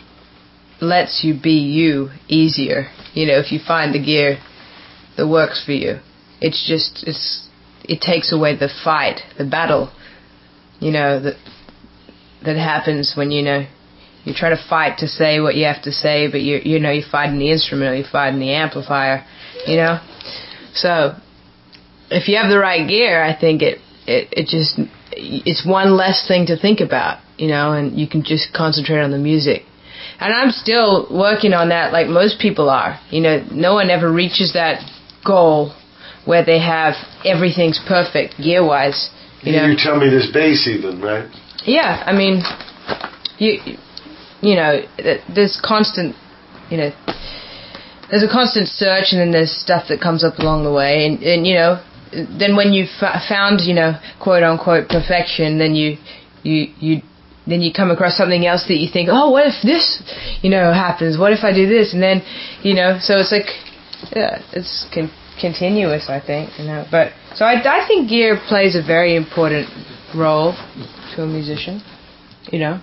C: lets you be you easier. You know, if you find the gear that works for you, it's just it's it takes away the fight, the battle. You know that that happens when you know you try to fight to say what you have to say, but you you know you're fighting the instrument or you're fighting the amplifier. You know, so if you have the right gear, I think it it it just it's one less thing to think about. You know, and you can just concentrate on the music. And I'm still working on that, like most people are. You know, no one ever reaches that goal where they have everything's perfect gear-wise. You know,
A: You tell me this bass even, right?
C: yeah. I mean, you you know, there's constant, you know, there's a constant search, and then there's stuff that comes up along the way, and and you know, then when you've f- found, you know, quote unquote perfection, then you you you. Then you come across something else that you think, oh, what if this, you know, happens? What if I do this? And then, you know, so it's like, yeah, it's con- continuous, I think, you know. But so I, I think gear plays a very important role to a musician, you know.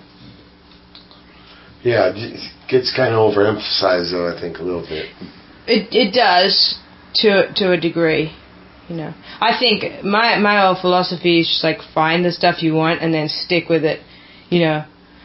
A: Yeah, it gets kind of overemphasized though, I think, a little bit.
C: It it does to to a degree, you know. I think my my whole philosophy is just like find the stuff you want and then stick with it. You know,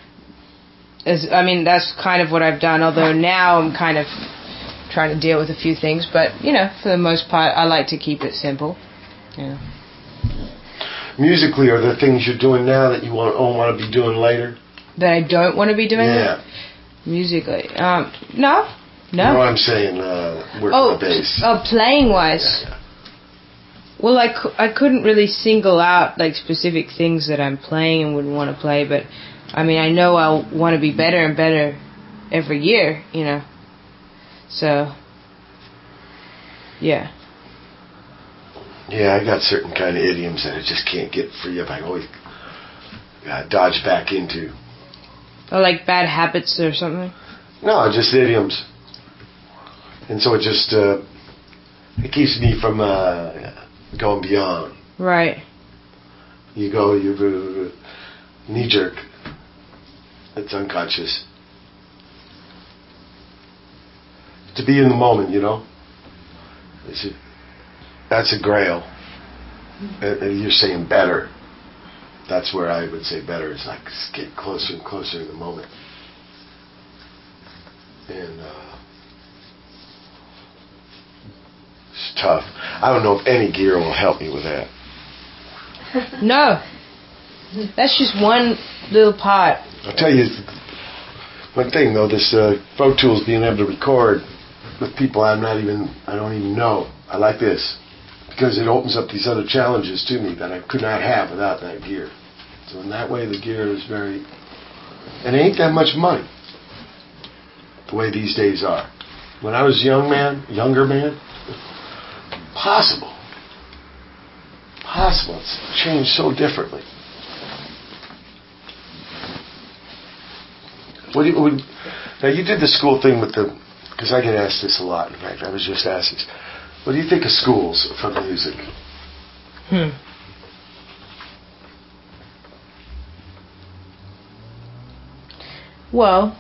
C: as I mean, that's kind of what I've done. Although now I'm kind of trying to deal with a few things, but you know, for the most part, I like to keep it simple. Yeah.
A: Musically, are there things you're doing now that you want don't want to be doing later?
C: That I don't want to be doing.
A: Yeah.
C: Musically, um, no, no.
A: You know what I'm saying? Uh, working
C: Oh,
A: the bass.
C: oh, playing wise.
A: Yeah, yeah.
C: Well, I, cu- I couldn't really single out like specific things that I'm playing and would want to play, but I mean I know I'll want to be better and better every year, you know. So, yeah.
A: Yeah, I got certain kind of idioms that I just can't get free of. I always uh, dodge back into.
C: Or like bad habits or something?
A: No, just idioms. And so it just, uh, it keeps me from uh, going beyond.
C: Right.
A: You go, you uh, knee jerk. It's unconscious. To be in the moment, you know? It's a, that's a grail. And you're saying better. That's where I would say better. It's like get closer and closer to the moment. And uh, it's tough. I don't know if any gear will help me with that.
C: No. That's just one little part.
A: I'll tell you one thing though, this uh, Pro Tools being able to record with people I'm not even, I don't even know. I like this because it opens up these other challenges to me that I could not have without that gear. So in that way, the gear is very, and it ain't that much money. The way these days are. When I was a young man, younger man, possible, possible. It's changed so differently. What do you, what, now you did the school thing with the, because I get asked this a lot. In fact, I was just asked this. What do you think of schools for music?
C: Hmm. Well,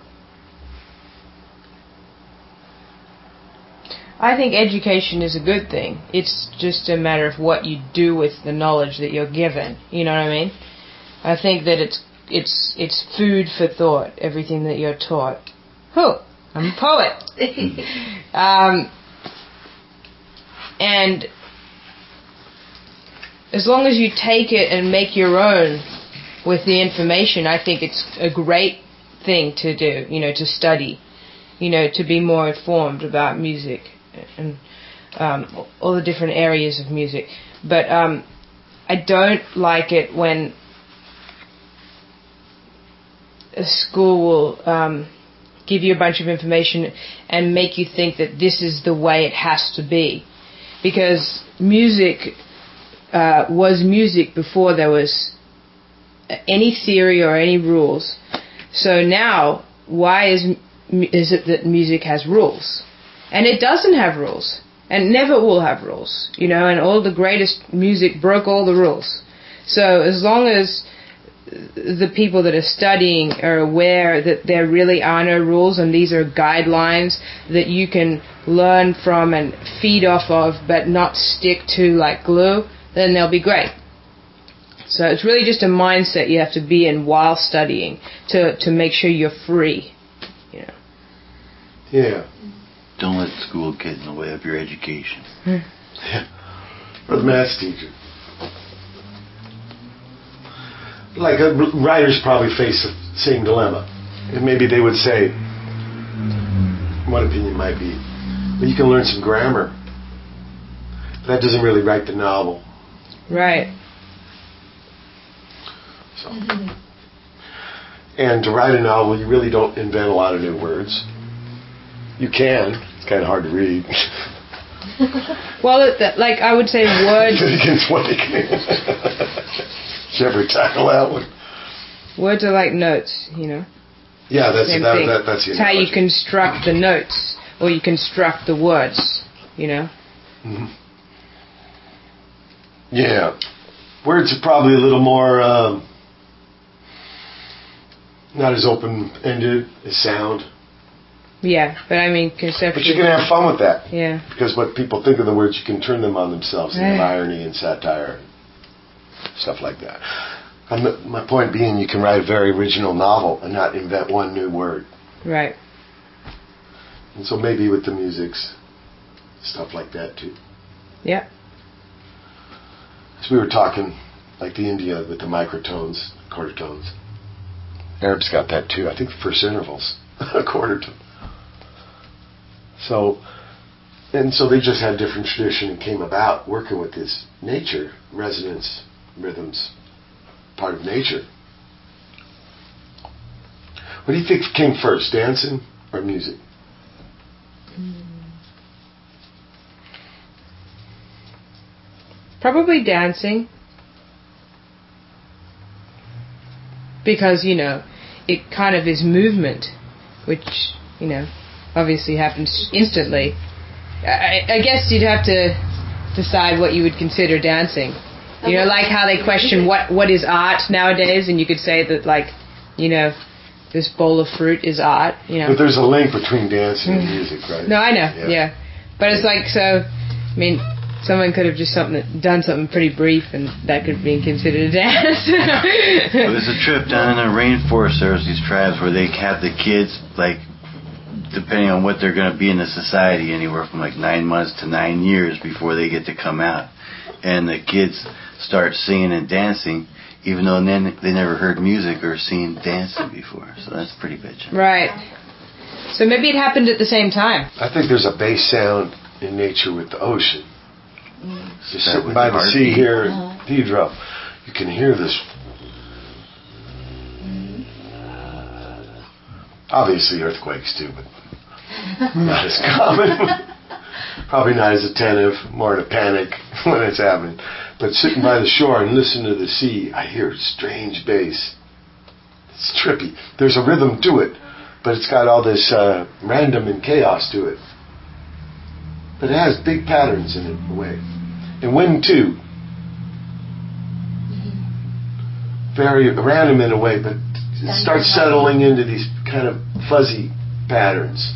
C: I think education is a good thing. It's just a matter of what you do with the knowledge that you're given. You know what I mean? I think that it's it's it's food for thought, everything that you're taught. Oh, I'm a poet. um, and as long as you take it and make your own with the information, I think it's a great thing to do, you know, to study, you know, to be more informed about music and um, all the different areas of music. But um, I don't like it when a school will um, give you a bunch of information and make you think that this is the way it has to be. Because music uh, was music before there was any theory or any rules. So now, why is is it that music has rules? And it doesn't have rules. And never will have rules. You know, and all the greatest music broke all the rules. So as long as the people that are studying are aware that there really are no rules and these are guidelines that you can learn from and feed off of but not stick to like glue, then they'll be great. So it's really just a mindset you have to be in while studying to, to make sure you're free. You know.
A: Yeah.
B: Don't let school get in the way of your education.
A: Yeah. Or the maths teacher. Like uh, writers probably face the same dilemma. And maybe they would say, one opinion might be, well, you can learn some grammar. That doesn't really write the novel.
C: Right.
A: So. And to write a novel, you really don't invent a lot of new words. You can. It's kind of hard to read.
C: Well, it, like I would say words...
A: Did you ever tackle that one?
C: Words are like notes, you know.
A: Yeah, that's
C: Same
A: that,
C: thing.
A: that, that's the
C: It's how you
A: analogy.
C: construct the notes, or you construct the words, you know.
A: Mm-hmm. Yeah, words are probably a little more um, not as open-ended as sound.
C: Yeah, but I mean conceptually.
A: But you can have fun with that.
C: Yeah.
A: Because what people think of the words, you can turn them on themselves and have irony and satire. Stuff like that. I'm, my point being, you can write a very original novel and not invent one new word.
C: Right.
A: And so maybe with the musics, stuff like that too.
C: Yeah.
A: As we were talking, like the India with the microtones, quarter tones. Arab's got that too. I think the first interval's a quarter tone. So, and so they just had different tradition and came about working with this nature, resonance, rhythms, part of nature. What do you think came first, dancing or music?
C: Probably dancing. Because, you know, it kind of is movement, which, you know, obviously happens instantly. I, I guess you'd have to decide what you would consider dancing. You know, like how they question what what is art nowadays, and you could say that, like, you know, this bowl of fruit is art, you know.
A: But there's a link between dancing and music, right?
C: No, I know,
A: Yeah.
C: yeah. But it's like, so, I mean, someone could have just something done something pretty brief, and that could be considered a dance.
B: Well, there's a trip down in the rainforest. There's these tribes where they have the kids, like, depending on what they're going to be in the society, anywhere from like nine months to nine years before they get to come out. And the kids start singing and dancing, even though then they never heard music or seen dancing before. So that's pretty bitchin'.
C: Right. So maybe it happened at the same time.
A: I think there's a bass sound in nature with the ocean. Mm. Just sitting by the sea here in uh-huh. Pedro, you can hear this. Mm. Obviously earthquakes too, but not as common. Probably not as attentive, more in a panic when it's happening. But sitting by the shore and listening to the sea, I hear strange bass. It's trippy. There's a rhythm to it, but it's got all this uh, random and chaos to it. But it has big patterns in it, in a way. And wind, too. Very random in a way, but it starts settling into these kind of fuzzy patterns.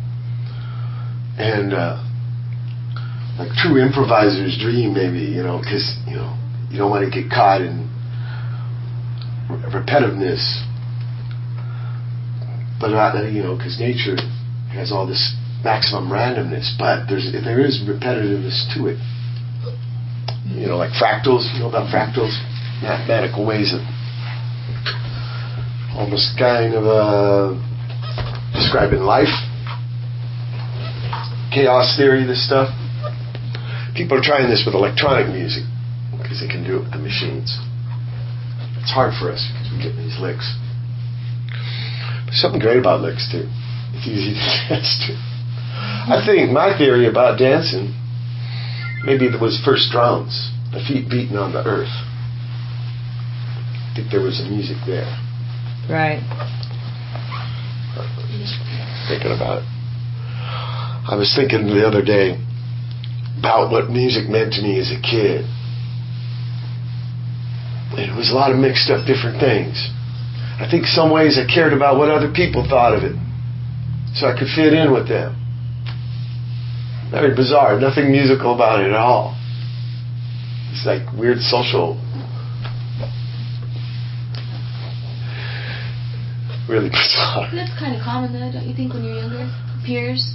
A: And uh, like true improvisers dream, maybe, you know, because, you know, you don't want to get caught in repetitiveness. But, uh, you know, because nature has all this maximum randomness, but there's there is repetitiveness to it. You know, like fractals, you know about fractals? Mathematical ways of almost kind of uh, describing life. Chaos theory, this stuff. People are trying this with electronic music because they can do it with the machines. It's hard for us because we get these licks. There's something great about licks too. It's easy to test. I think my theory about dancing, maybe it was first drums, the feet beating on the earth. I think there was some music there.
C: Right.
A: Thinking about it. I was thinking the other day about what music meant to me as a kid. And it was a lot of mixed up different things. I think some ways I cared about what other people thought of it, so I could fit in with them. Very bizarre. Nothing musical about it at all. It's like weird social. Really bizarre.
E: That's kind of common though, don't you think, when you're younger? Peers?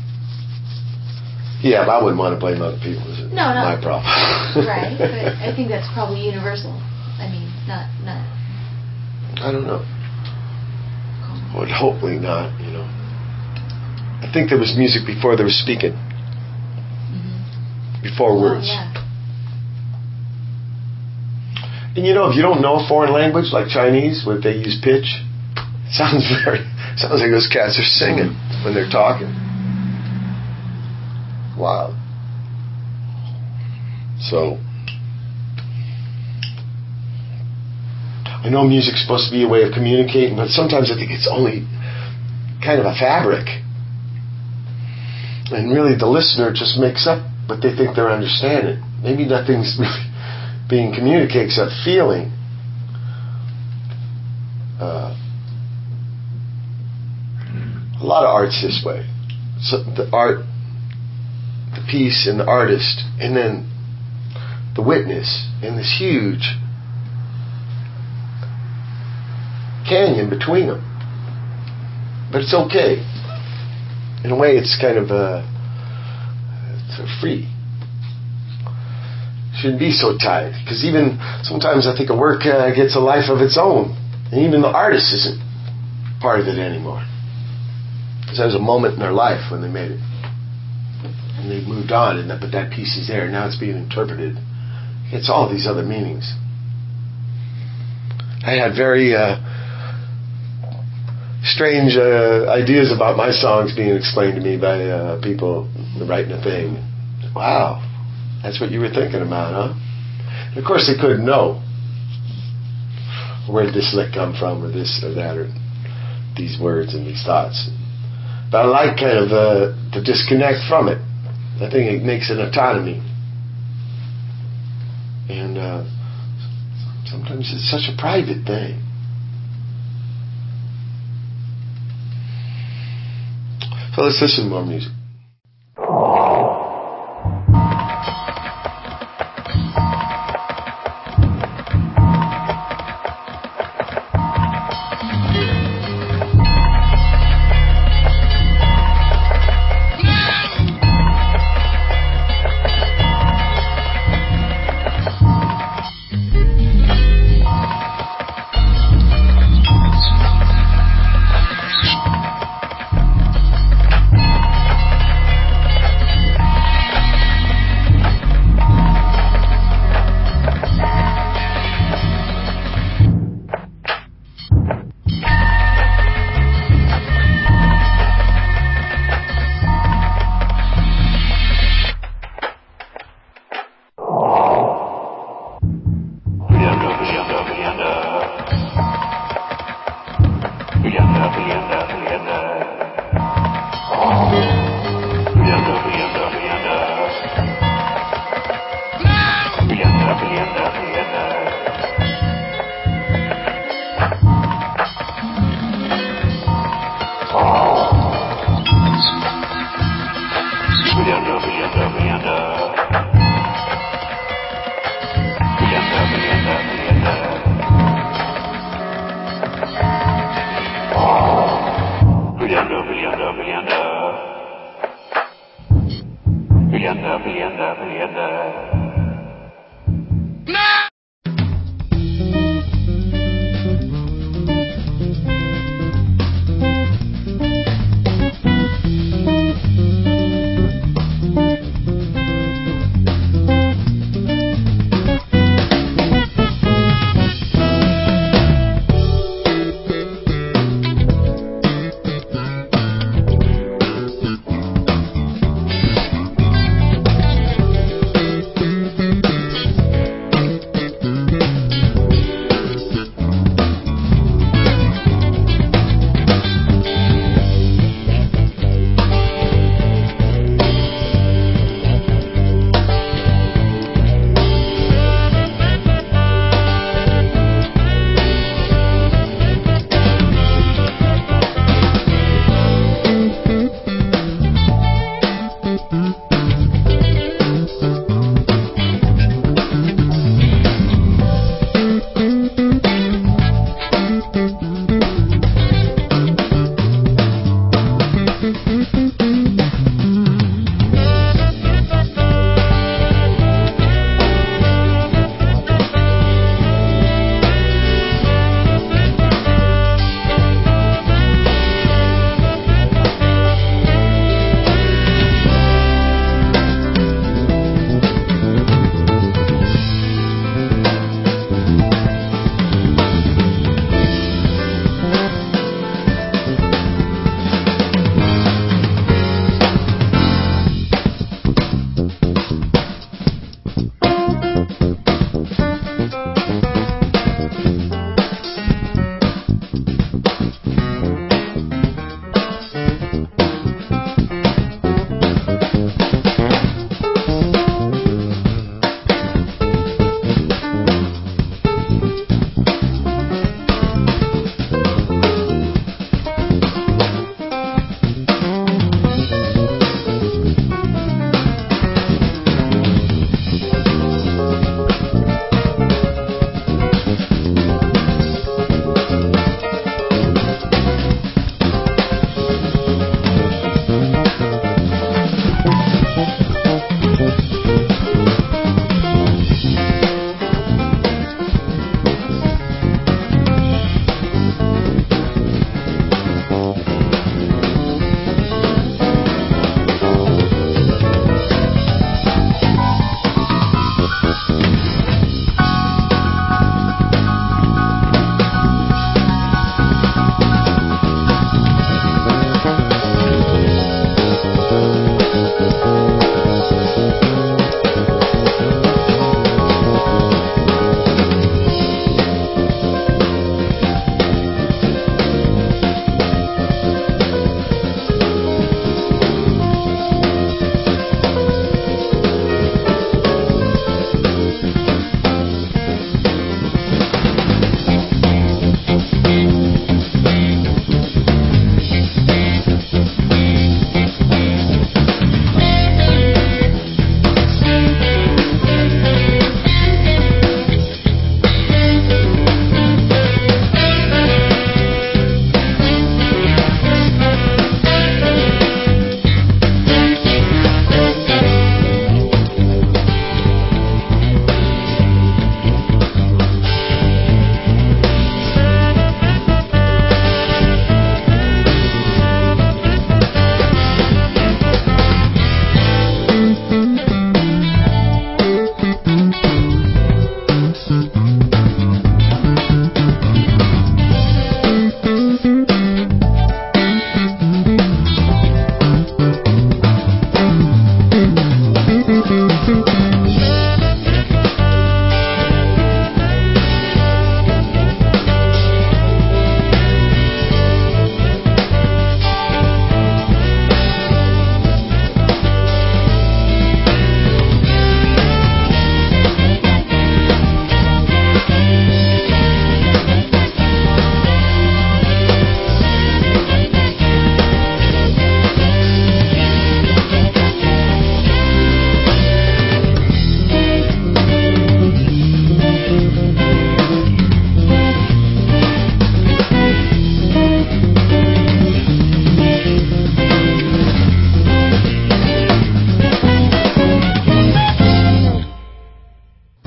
A: Yeah, but I wouldn't want to blame other people. It's
E: no, not
A: my problem.
E: Right, but I think that's probably universal. I mean, not not.
A: I don't know. Well, hopefully not. You know. I think there was music before there was speaking. Mm-hmm. Before words.
E: Oh, yeah.
A: And you know, if you don't know a foreign language like Chinese, where they use pitch, it sounds very sounds like those cats are singing when they're talking. Wow. So, I know music's supposed to be a way of communicating, but sometimes I think it's only kind of a fabric. And really the listener just makes up what they think they're understanding. Maybe nothing's really being communicated except feeling. Uh, a lot of art's this way. So the art, the piece and the artist, and then the witness, and this huge canyon between them. But it's okay. In a way, it's kind of uh, it's uh, free. Shouldn't be so tight, because even sometimes I think a work uh, gets a life of its own, and even the artist isn't part of it anymore. Because there was a moment in their life when they made it. And they've moved on, and that, but that piece is there. Now it's being interpreted. It's all these other meanings. I had very uh, strange uh, ideas about my songs being explained to me by uh, people writing a thing. Wow. That's what you were thinking about, huh? And of course, they couldn't know where did this lick come from, or this or that, or these words and these thoughts. But I like kind of uh, to disconnect from it. I think it makes an autonomy. And uh, sometimes it's such a private thing. So let's listen to more music.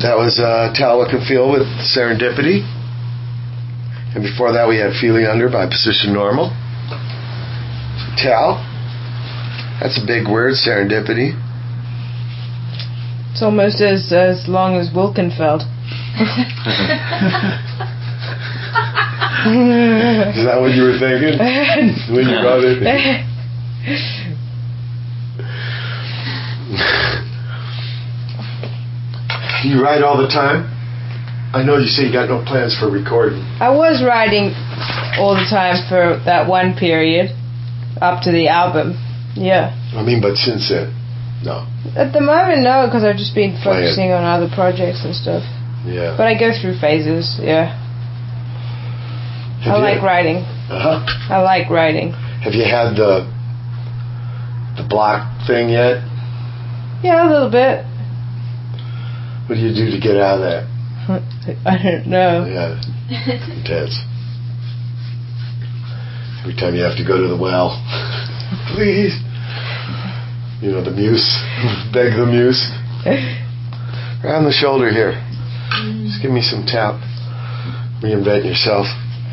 A: That was uh, Tal Look and Feel with Serendipity. And before that we had Feeling Under by Position Normal. Tal, that's a big word, serendipity.
C: It's almost as as long as Wilkenfeld.
A: Is that what you were thinking when you wrote it? You write all the time? I know you say you got no plans for recording.
C: I was writing all the time for that one period, up to the album. Yeah.
A: I mean, but since then, no.
C: At the moment, no, because I've just been
A: Play
C: focusing
A: it.
C: on other projects and stuff.
A: Yeah.
C: But I go through phases, yeah.
A: Have
C: I
A: you-
C: like writing.
A: Uh-huh.
C: I like writing.
A: Have you had the the block thing yet?
C: Yeah, a little bit.
A: What do you do to get out of that?
C: I don't know.
A: Yeah, intense. Every time you have to go to the well, please. You know, the muse. Beg the muse. Right on the shoulder here. Just give me some tap. Reinvent yourself.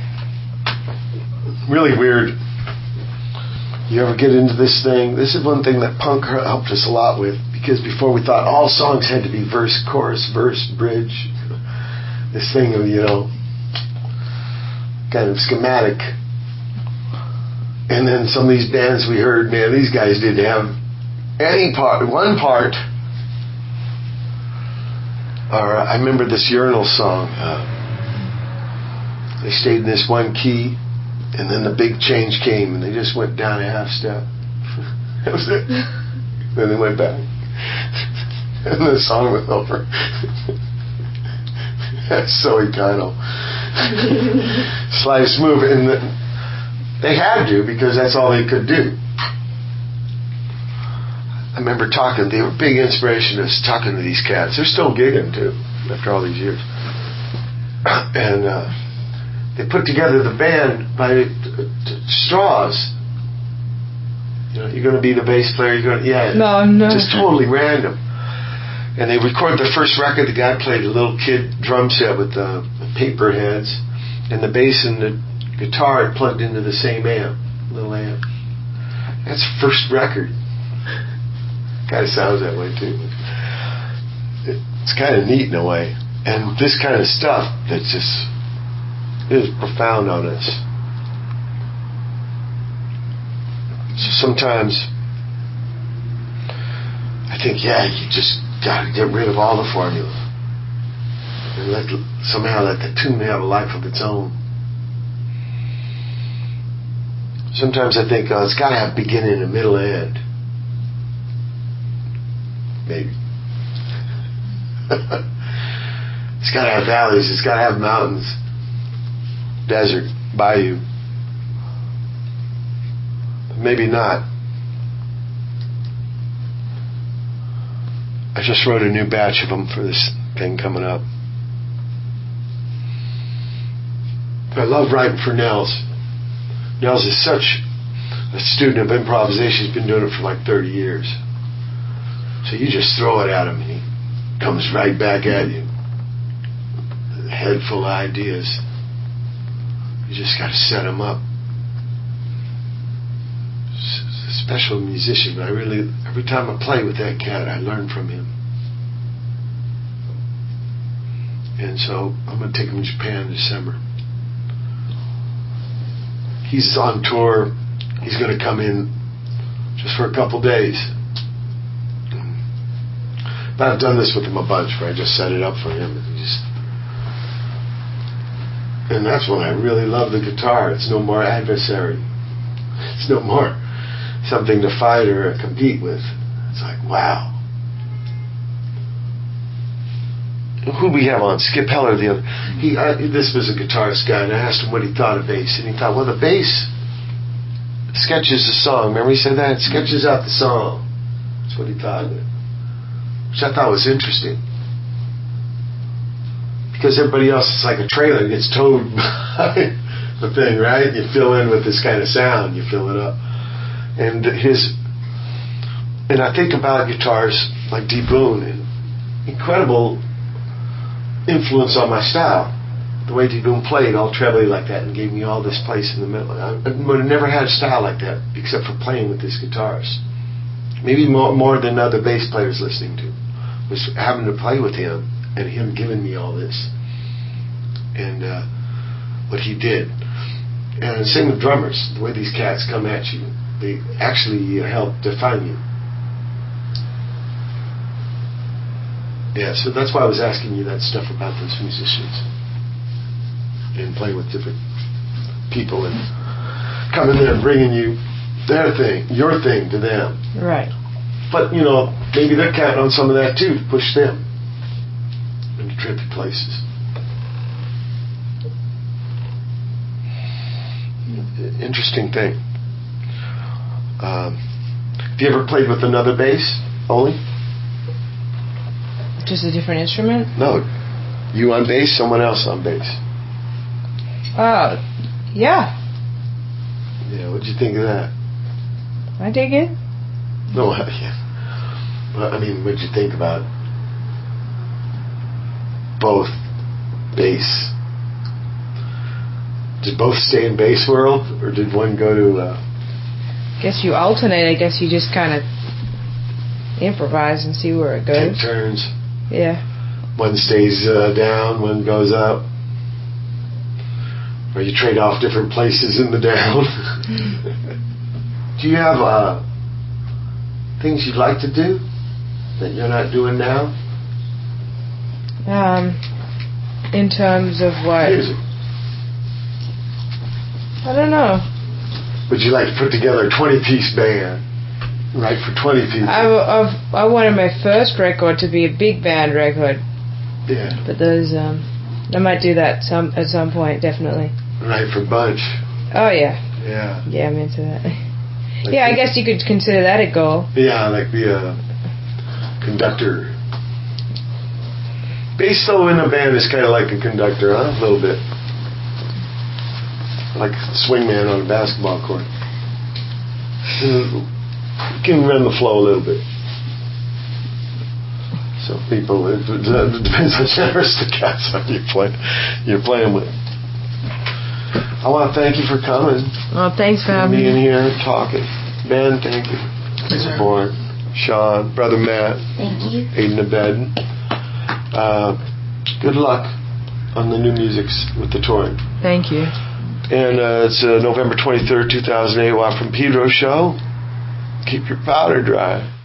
A: Really weird. You ever get into this thing? This is one thing that punk helped us a lot with, because before we thought all songs had to be verse, chorus, verse, bridge. This thing of, you know, kind of schematic. And then some of these bands we heard, man, these guys didn't have any part, one part. Or I remember this Urinal song. Uh, they stayed in this one key, and then the big change came, and they just went down a half step. That was it. Then they went back. And the song was over. That's so Econo. Slide smooth. And the, they had to, because that's all they could do. I remember talking, they were big inspirationists, talking to these cats. They're still gigging too, after all these years. And uh, they put together the band by t- t- straws. You know, you're going to be the bass player, you're going to, yeah.
C: No, no.
A: Just totally random. And they recorded the first record. The guy played a little kid drum set with the paper heads, and the bass and the guitar had plugged into the same amp, little amp. That's the first record. Kind of sounds that way too. It's kind of neat in a way. And this kind of stuff that just is profound on us. So sometimes I think, yeah, you just got to get rid of all the formula and let somehow let the tune have a life of its own. Sometimes I think, oh, it's got to have beginning and middle and end. Maybe. It's got to have valleys. It's got to have mountains, desert, bayou. Maybe not. I just wrote a new batch of them for this thing coming up. I love writing for Nels. Nels is such a student of improvisation. He's been doing it for like thirty years. So you just throw it at him and he comes right back at you. A head full of ideas. You just got to set him up. Special musician, but I really, every time I play with that cat, I learn from him. And so I'm going to take him to Japan in December. He's on tour. He's going to come in just for a couple days. But I've done this with him a bunch, where I just set it up for him. And, he just, and that's when I really love the guitar. It's no more adversary. It's no more something to fight or compete with. It's like, wow. Who we have on? Skip Heller, the other. He, I, this was a guitarist guy, and I asked him what he thought of bass, and he thought, well, the bass sketches the song. Remember he said that? It sketches out the song. That's what he thought of it. Which I thought was interesting. Because everybody else is like a trailer, it gets towed by the thing, right? You fill in with this kind of sound, you fill it up. And his, and I think about guitars like D. Boon, and incredible influence on my style. The way T-Boom played all trebly like that and gave me all this place in the middle. I, I would have never had a style like that except for playing with this guitarist. Maybe more, more than other bass players listening to. Was having to play with him and him giving me all this. And uh, what he did. And same with drummers. The way these cats come at you. They actually help define you. Yeah, so that's why I was asking you that stuff about those musicians. And playing with different people and coming in and bringing you their thing, your thing to them.
C: Right.
A: But, you know, maybe they're counting on some of that too to push them into trippy places. Interesting thing. Um, have you ever played with another bass, Oli?
C: Just a different instrument?
A: No. You on bass, someone else on bass.
C: Oh, yeah.
A: Yeah, what'd you think of that?
C: I dig it.
A: No, yeah. Well, I mean, what'd you think about both bass? Did both stay in bass world, or did one go to... Uh,
C: guess you alternate. I guess you just kind of improvise and see where it goes.
A: Take turns.
C: Yeah.
A: One stays uh, down, one goes up. Or you trade off different places in the down. Do you have uh, things you'd like to do that you're not doing now?
C: Um, in terms of what?
A: Music.
C: I don't know.
A: Would you like to put together a twenty-piece band? Right, for twenty people?
C: I, I've, I wanted my first record to be a big band record.
A: Yeah.
C: But those, um, I might do that some at some point, definitely.
A: Right, for Bunch.
C: Oh, yeah.
A: Yeah.
C: Yeah, I'm into that.
A: Like
C: yeah, I guess you could consider that a goal.
A: Yeah, like be a conductor. Bass solo in a band is kind of like a conductor, huh? A little bit. Like a swingman on a basketball court. You can run the flow a little bit. So people, it, it depends on the cats you're playing, you're playing with. I want to thank you for coming.
C: Well, thanks for having me.
A: Being here, talking. Ben, thank you.
J: Yes, sir.
A: Born. Sean, Brother Matt.
E: Thank you.
A: Aiden Abedin. Uh, good luck on the new musics with the touring.
C: Thank you.
A: And uh, it's uh, November twenty-third, two thousand eight, Watt from Pedro show. Keep your powder dry.